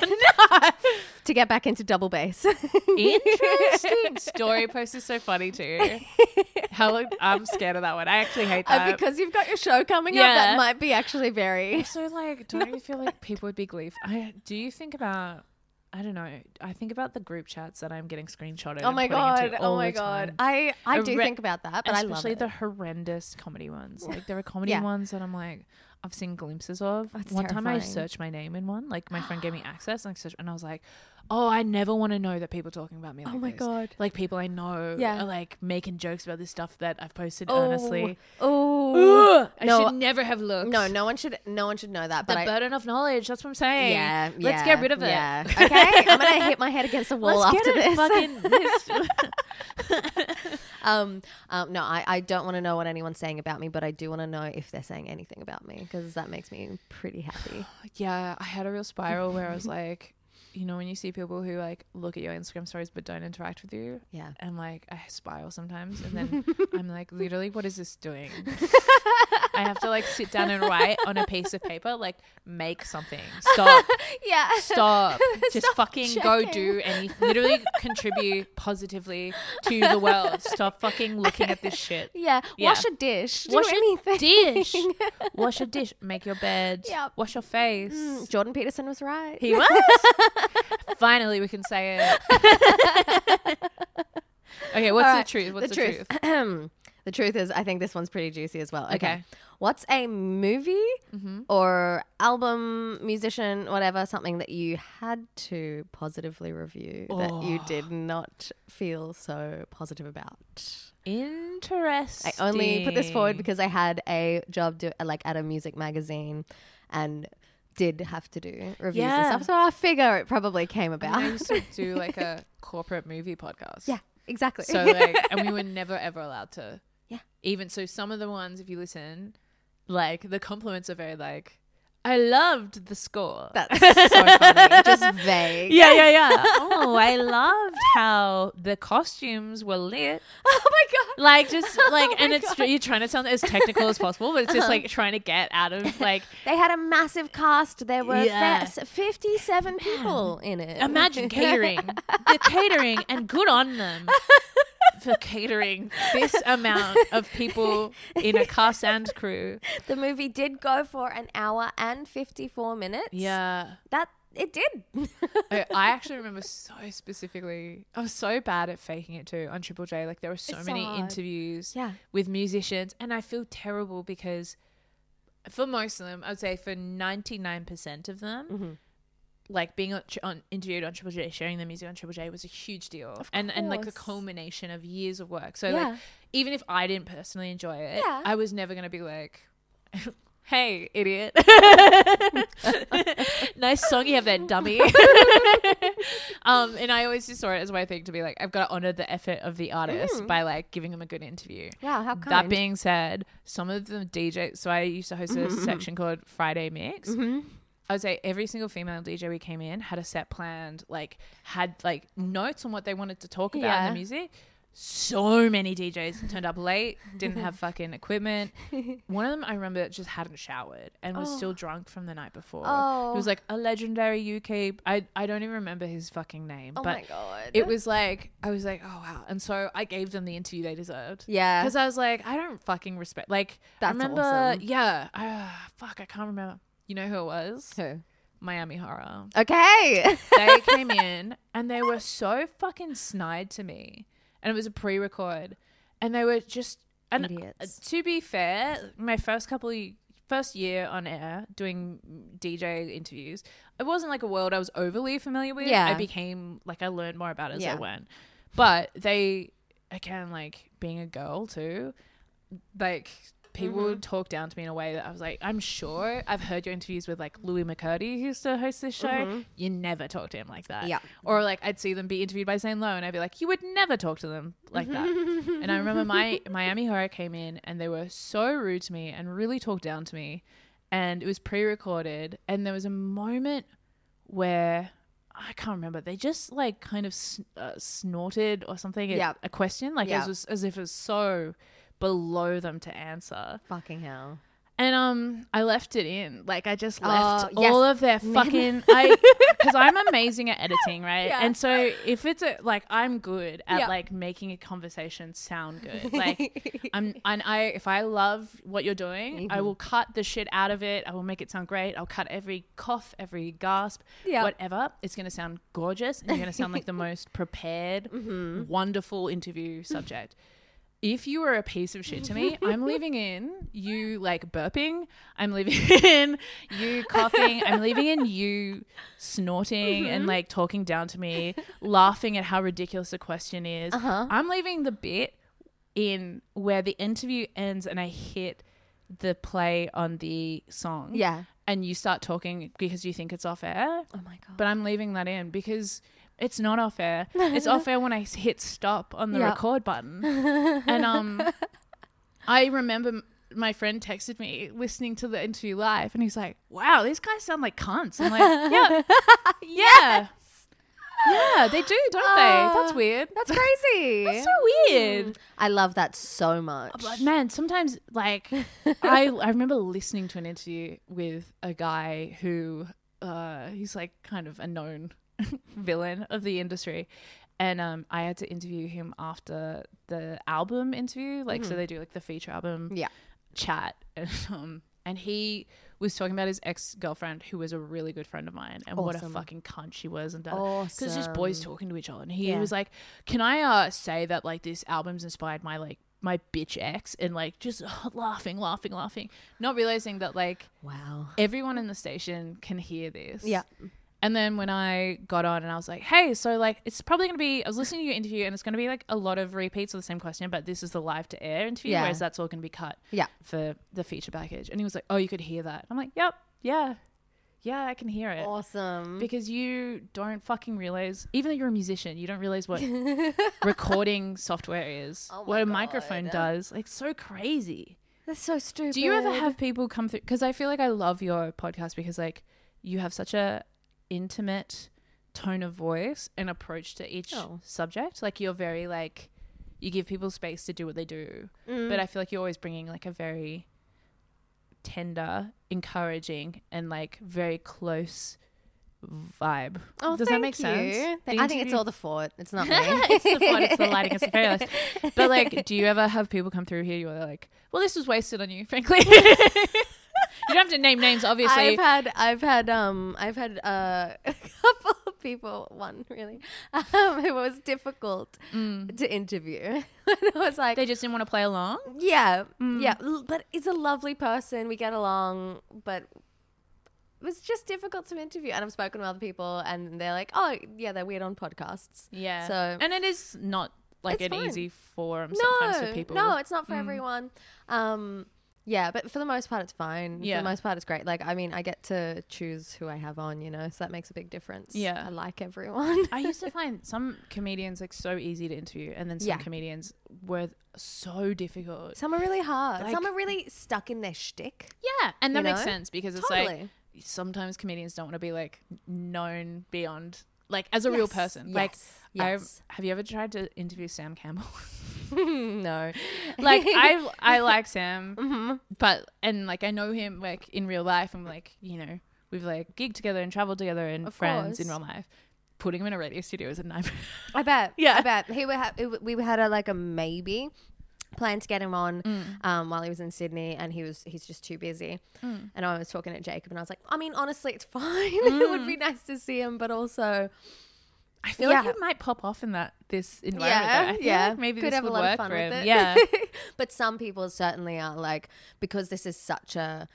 to get back into double bass. Interesting. Story post is so funny too. How I'm scared of that one. I actually hate Uh, that. because you've got your show coming up, Yeah. that might be actually very. So like, don't you feel like people would be gleeful? I do you think about? I don't know. I think about the group chats that I'm getting screenshotted. Oh and my putting god! into Oh all my the god! time. I I do Horre- think about that, but I love Especially it. the horrendous comedy ones. Like there are comedy Yeah. ones that I'm like, I've seen glimpses of. That's one time I terrifying. searched my name in one. Like my friend gave me access, and I searched, and I was like, oh, I never want to know that people are talking about me. Like Oh my this. God. Like people I know, Yeah. are like making jokes about this stuff that I've posted Oh, earnestly. oh, I no, should never have looked. no, no one should, no one should know that. The But I, burden of knowledge. That's what I'm saying. yeah, Let's yeah, get rid of it. Yeah. Okay, I'm gonna hit my head against the wall Let's after get it this. fucking um, um, no, I, I don't want to know what anyone's saying about me, but I do want to know if they're saying anything about me because that makes me pretty happy. Yeah, I had a real spiral where I was like, you know, when you see people who like look at your Instagram stories but don't interact with you, Yeah. and like I spiral sometimes, and then I'm like, literally, what is this doing? I have to like sit down and write on a piece of paper, like make something. Stop. Yeah. Stop. Just Stop fucking go checking. do any. Literally contribute positively to the world. Stop fucking looking at this shit. Yeah. Yeah. Wash a dish. Do Wash anything. a dish. Wash a dish. Make your bed. Yep. Wash your face. Mm, Jordan Peterson was right. He was. Finally, we can say it. Okay, what's All the right, truth? What's the, the truth? truth? The truth is, I think this one's pretty juicy as well. Okay. Okay. What's a movie Mm-hmm. or album, musician, whatever, something that you had to positively review that you Oh. did not feel so positive about? Interesting. I only put this forward because I had a job do, like at a music magazine and did have to do reviews Yeah. and stuff. So I figure it probably came about. I used to do like a corporate movie podcast. Yeah, exactly. So like, and we were never ever allowed to. Yeah. Even so, some of the ones, if you listen, like the compliments are very like, I loved the score. That's so funny. Just vague. Yeah, yeah, yeah. Oh, I loved how the costumes were lit. Oh my god. Like just like, Oh and my it's God. you're trying to sound as technical as possible, but it's just like trying to get out of like. They had a massive cast. There were Yeah. fe- fifty-seven people in it. Imagine catering, the catering, and good on them. for catering this amount of people in a cast and crew. The movie did go for an hour and fifty-four minutes. Yeah. That it did. I, I actually remember so specifically, I was so bad at faking it too on Triple J. Like there were so It's many so hard. interviews Yeah. with musicians, and I feel terrible because for most of them, I would say for ninety-nine percent of them, Mm-hmm. like being on, on interviewed on Triple J, sharing their music on Triple J was a huge deal. Of and and like a course. culmination of years of work. So Yeah. like even if I didn't personally enjoy it, Yeah. I was never going to be like, hey, idiot. Nice song you have there, dummy. um, and I always just saw it as my thing to be like, I've got to honor the effort of the artist Mm. by like giving them a good interview. Wow, how kind. That being said, some of the D Js, so I used to host a section called Friday Mix. Mm-hmm. I would say every single female D J we came in had a set planned, like had like notes on what they wanted to talk about in Yeah. the music. So many D Js turned up late, didn't have fucking equipment. One of them I remember just hadn't showered and was Oh. still drunk from the night before. Oh. He was like a legendary U K. I, I don't even remember his fucking name. Oh but my God. it was like, I was like, oh wow. And so I gave them the interview they deserved. Yeah. Because I was like, I don't fucking respect. Like, That's I remember, awesome. yeah. Uh, fuck, I can't remember. You know who it was? Who? Miami Horror. Okay. They came in and they were so fucking snide to me. And it was a pre-record. And they were just... And Idiots. to be fair, my first couple of... First year on air doing D J interviews, it wasn't like a world I was overly familiar with. Yeah. I became... Like, I learned more about it as Yeah. I went. But they... Again, like, being a girl too, like... People Mm-hmm. would talk down to me in a way that I was like, I'm sure I've heard your interviews with like Louis McCurdy, who used to host this show. Mm-hmm. You never talk to him like that. Yeah. Or like I'd see them be interviewed by Zane Lowe and I'd be like, you would never talk to them like that. And I remember my Miami Horror came in and they were so rude to me and really talked down to me. And it was pre-recorded. And there was a moment where I can't remember. They just like kind of s- uh, snorted or something at Yeah. a question. Like Yeah. it was as if it was so below them to answer. Fucking hell. And um, I left it in. Like I just left Oh, yes. all of their fucking. I because I'm amazing at editing, right? Yeah. And so if it's a like, I'm good at Yeah. like making a conversation sound good. Like I'm, and I if I love what you're doing, I will cut the shit out of it. I will make it sound great. I'll cut every cough, every gasp, Yeah. whatever. It's gonna sound gorgeous, and you're gonna sound like the most prepared, wonderful interview subject. If you were a piece of shit to me, I'm leaving in you like burping. I'm leaving in you coughing. I'm leaving in you snorting and like talking down to me, laughing at how ridiculous the question is. Uh-huh. I'm leaving the bit in where the interview ends and I hit the play on the song. Yeah. And you start talking because you think it's off air. Oh my God. But I'm leaving that in because it's not off air. It's off air when I hit stop on the Yeah. record button. And um, I remember m- my friend texted me listening to the interview live, and he's like, "Wow, these guys sound like cunts." I'm like, "Yeah, yeah, yeah, they do, don't they? That's weird. That's crazy. That's so weird." I love that so much. But man, sometimes like I I remember listening to an interview with a guy who uh he's like kind of a known villain of the industry, and um I had to interview him after the album interview, like so they do like the feature album Yeah. chat, and um and he was talking about his ex-girlfriend who was a really good friend of mine, and what a Awesome. fucking cunt she was, and because it's just boys Awesome. talking to each other, and he Yeah. was like, can I uh say that like this album's inspired my like my bitch ex, and like just uh, laughing laughing laughing, not realizing that like Wow. everyone in the station can hear this. Yeah. And then when I got on and I was like, hey, so like it's probably going to be, I was listening to your interview and it's going to be like a lot of repeats of the same question, but this is the live to air interview, Yeah. whereas that's all going to be cut Yeah. for the feature package. And he was like, oh, you could hear that. I'm like, yep, yeah, yeah, I can hear it. Awesome. Because you don't fucking realize, even though you're a musician, you don't realize what recording software is, Oh my what a God. microphone does. Like so crazy. That's so stupid. Do you ever have people come through? Because I feel like I love your podcast because like you have such a intimate tone of voice and approach to each Oh. subject. Like you're very like, you give people space to do what they do. Mm. But I feel like you're always bringing like a very tender, encouraging and like very close vibe. Oh, Does thank that make you. sense? Th- The I think it's interview- all the fort. It's not me. It's the fun, it's the lighting, it's the playlist. But like, do you ever have people come through here? You're like, well, this was wasted on you, frankly. You don't have to name names, obviously. I've had, I've had, um, I've had uh, a couple of people. One really, um, it was difficult Mm. to interview. And I was like, They just didn't want to play along. yeah, Mm. yeah, l- but it's a lovely person. We get along, but it was just difficult to interview. And I've spoken with other people, and they're like, oh, yeah, they're weird on podcasts. Yeah. So and it is not like It's an fine. easy forum no, sometimes for people. no, it's not for Mm. everyone. Um, yeah, but for the most part, it's fine. Yeah. For the most part, it's great. Like, I mean, I get to choose who I have on, you know, so that makes a big difference. Yeah. I like everyone. I used to find some comedians like so easy to interview, and then some Yeah. comedians were so difficult. Some are really hard. Like- Some are really stuck in their shtick. Yeah, and that You makes know? sense because it's like Totally. sometimes comedians don't want to be like known beyond like as a real Yes, person. yes, Like, yes. I have you ever tried to interview Sam Campbell? No. Like I I like Sam, Mm-hmm. but and like I know him like in real life. I'm like you know we've like gigged together and traveled together and Of friends course. in real life. Putting him in a radio studio is a nightmare. I bet. Yeah. I bet. He would ha- it w- we had a, like a maybe plan to get him on Mm. um, while he was in Sydney, and he was he's just too busy. Mm. And I was talking to Jacob, and I was like, I mean, honestly, it's fine. It would be nice to see him, but also, I feel Yeah. like he might pop off in that this environment. yeah, though. I feel yeah, like maybe could this have would a lot work of fun for with him. it. Yeah, But some people certainly are like, because this is such a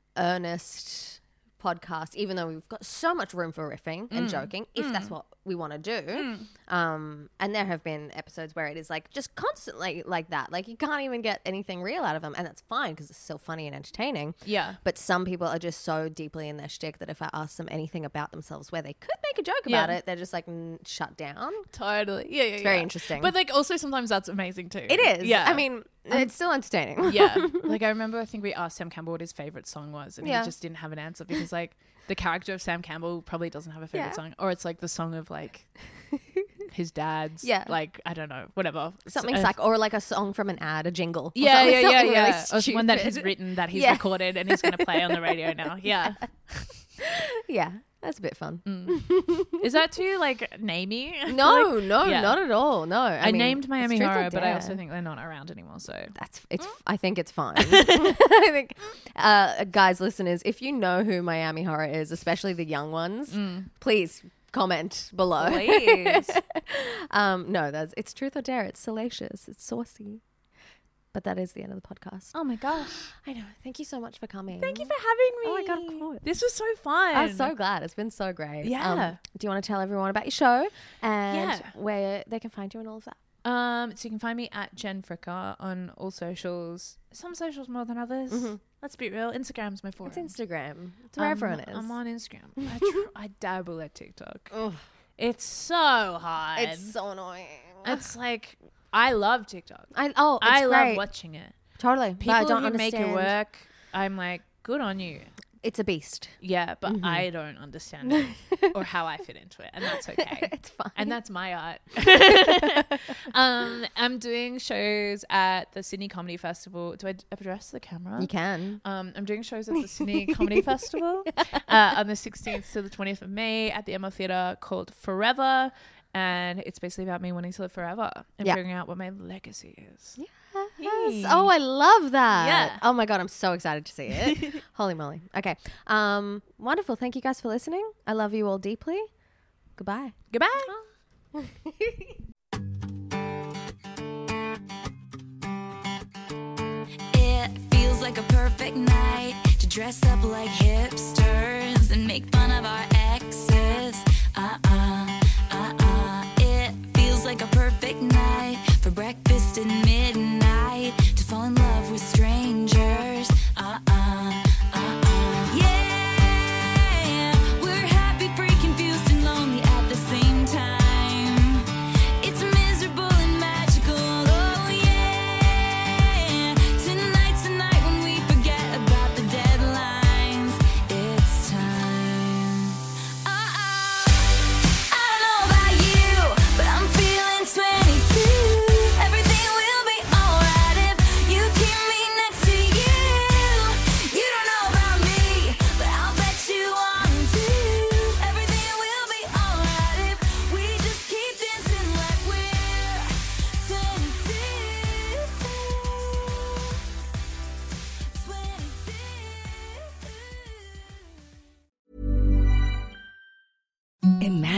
earnest podcast, even though we've got so much room for riffing and Mm. joking, if that's what we want to do. Um, and there have been episodes where it is like just constantly like that. Like you can't even get anything real out of them, and that's fine because it's still funny and entertaining. yeah. But some people are just so deeply in their shtick that if I ask them anything about themselves where they could make a joke about Yeah. it, they're just like mm, shut down. Totally. Yeah, yeah, It's very yeah. interesting. But like also sometimes that's amazing too. It is. Yeah. I mean, it's still entertaining. yeah. Like I remember I think we asked Sam Campbell what his favorite song was and Yeah. he just didn't have an answer because like the character of Sam Campbell probably doesn't have a favorite Yeah. song. Or it's like the song of like his dad's. Yeah. Like I don't know, whatever. Something Uh, like, or like a song from an ad, a jingle. or yeah, something- yeah, yeah, something yeah. really Or it's one that he's stupid. written that he's Yeah. recorded and he's going to play on the radio now. Yeah. Yeah, that's a bit fun. Is that too like namey? No, Like, no, yeah. not at all. No, I, I, mean, named Miami it's truth or Horror, but I dare. also think they're not around anymore. So that's it's. I think it's fine. I think, uh, guys, listeners, if you know who Miami Horror is, especially the young ones, please comment below. Please. um, no, that's it's truth or dare. It's salacious. It's saucy. But that is the end of the podcast. oh my gosh. I know. Thank you so much for coming. Thank you for having me. Oh my God, of course. This was so fun. I'm so glad. It's been so great. Yeah. Um, do you want to tell everyone about your show and Yeah. where they can find you and all of that? Um, so you can find me at Jen Fricker on all socials. Some socials more than others. Mhm. Let's be real. Instagram's my forum. It's Instagram. It's where Um, everyone is. I'm on Instagram. I, tr- I dabble at TikTok. Ugh. It's so hard. It's so annoying. It's like I love TikTok. I oh, it's I love great. watching it. Totally. People but I don't who understand. make it work, I'm like, good on you. It's a beast. Yeah, but Mhm. I don't understand it or how I fit into it, and that's okay. It's fine. And that's my art. um, I'm doing shows at the Sydney Comedy Festival. Do I d- address the camera? You can. Um, I'm doing shows at the Sydney Comedy Festival uh, on the sixteenth to the twentieth of May at the Emma Theatre called Forever. And it's basically about me wanting to live forever and Yeah. figuring out what my legacy is. Yes. Oh, I love that. Yeah. Oh my God, I'm so excited to see it. Holy moly. Okay. Um, wonderful. Thank you guys for listening. I love you all deeply. Goodbye. Goodbye. It feels like a perfect night to dress up like hipsters and make fun of our exes. Uh-uh, uh-uh. It feels like a perfect night for breakfast at midnight to fall in love with strangers. Uh-uh, uh-uh. Yeah, we're happy, free, confused, and lonely at the same time. It's miserable and magical, oh yeah. Tonight's the night when we forget about the deadlines. It's time. Uh-oh.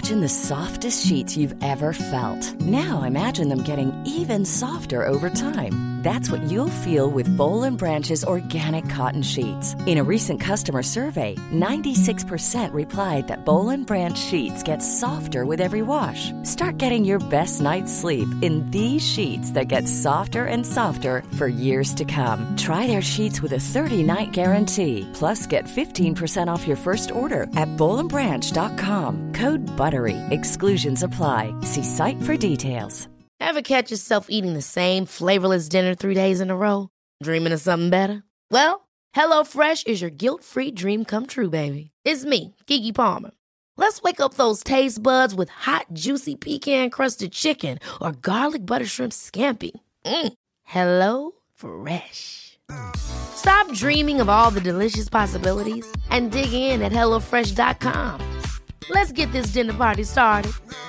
Imagine the softest sheets you've ever felt. Now imagine them getting even softer over time. That's what you'll feel with Boll and Branch's organic cotton sheets. In a recent customer survey, ninety-six percent replied that Boll and Branch sheets get softer with every wash. Start getting your best night's sleep in these sheets that get softer and softer for years to come. Try their sheets with a thirty-night guarantee. Plus, get fifteen percent off your first order at boll and branch dot com. Code BUTTERY. Exclusions apply. See site for details. Ever catch yourself eating the same flavorless dinner three days in a row? Dreaming of something better? Well, HelloFresh is your guilt-free dream come true, baby. It's me, Keke Palmer. Let's wake up those taste buds with hot, juicy pecan-crusted chicken or garlic butter shrimp scampi. Mm. Hello Fresh. Stop dreaming of all the delicious possibilities and dig in at hello fresh dot com. Let's get this dinner party started.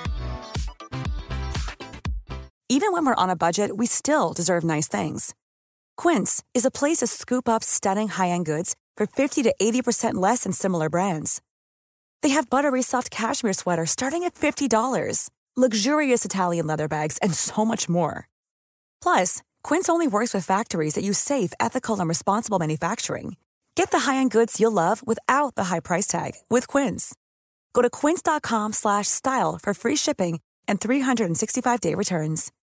Even when we're on a budget, we still deserve nice things. Quince is a place to scoop up stunning high-end goods for fifty to eighty percent less than similar brands. They have buttery soft cashmere sweaters starting at fifty dollars, luxurious Italian leather bags, and so much more. Plus, Quince only works with factories that use safe, ethical, and responsible manufacturing. Get the high-end goods you'll love without the high price tag with Quince. Go to quince dot com slash style for free shipping and three sixty-five day returns.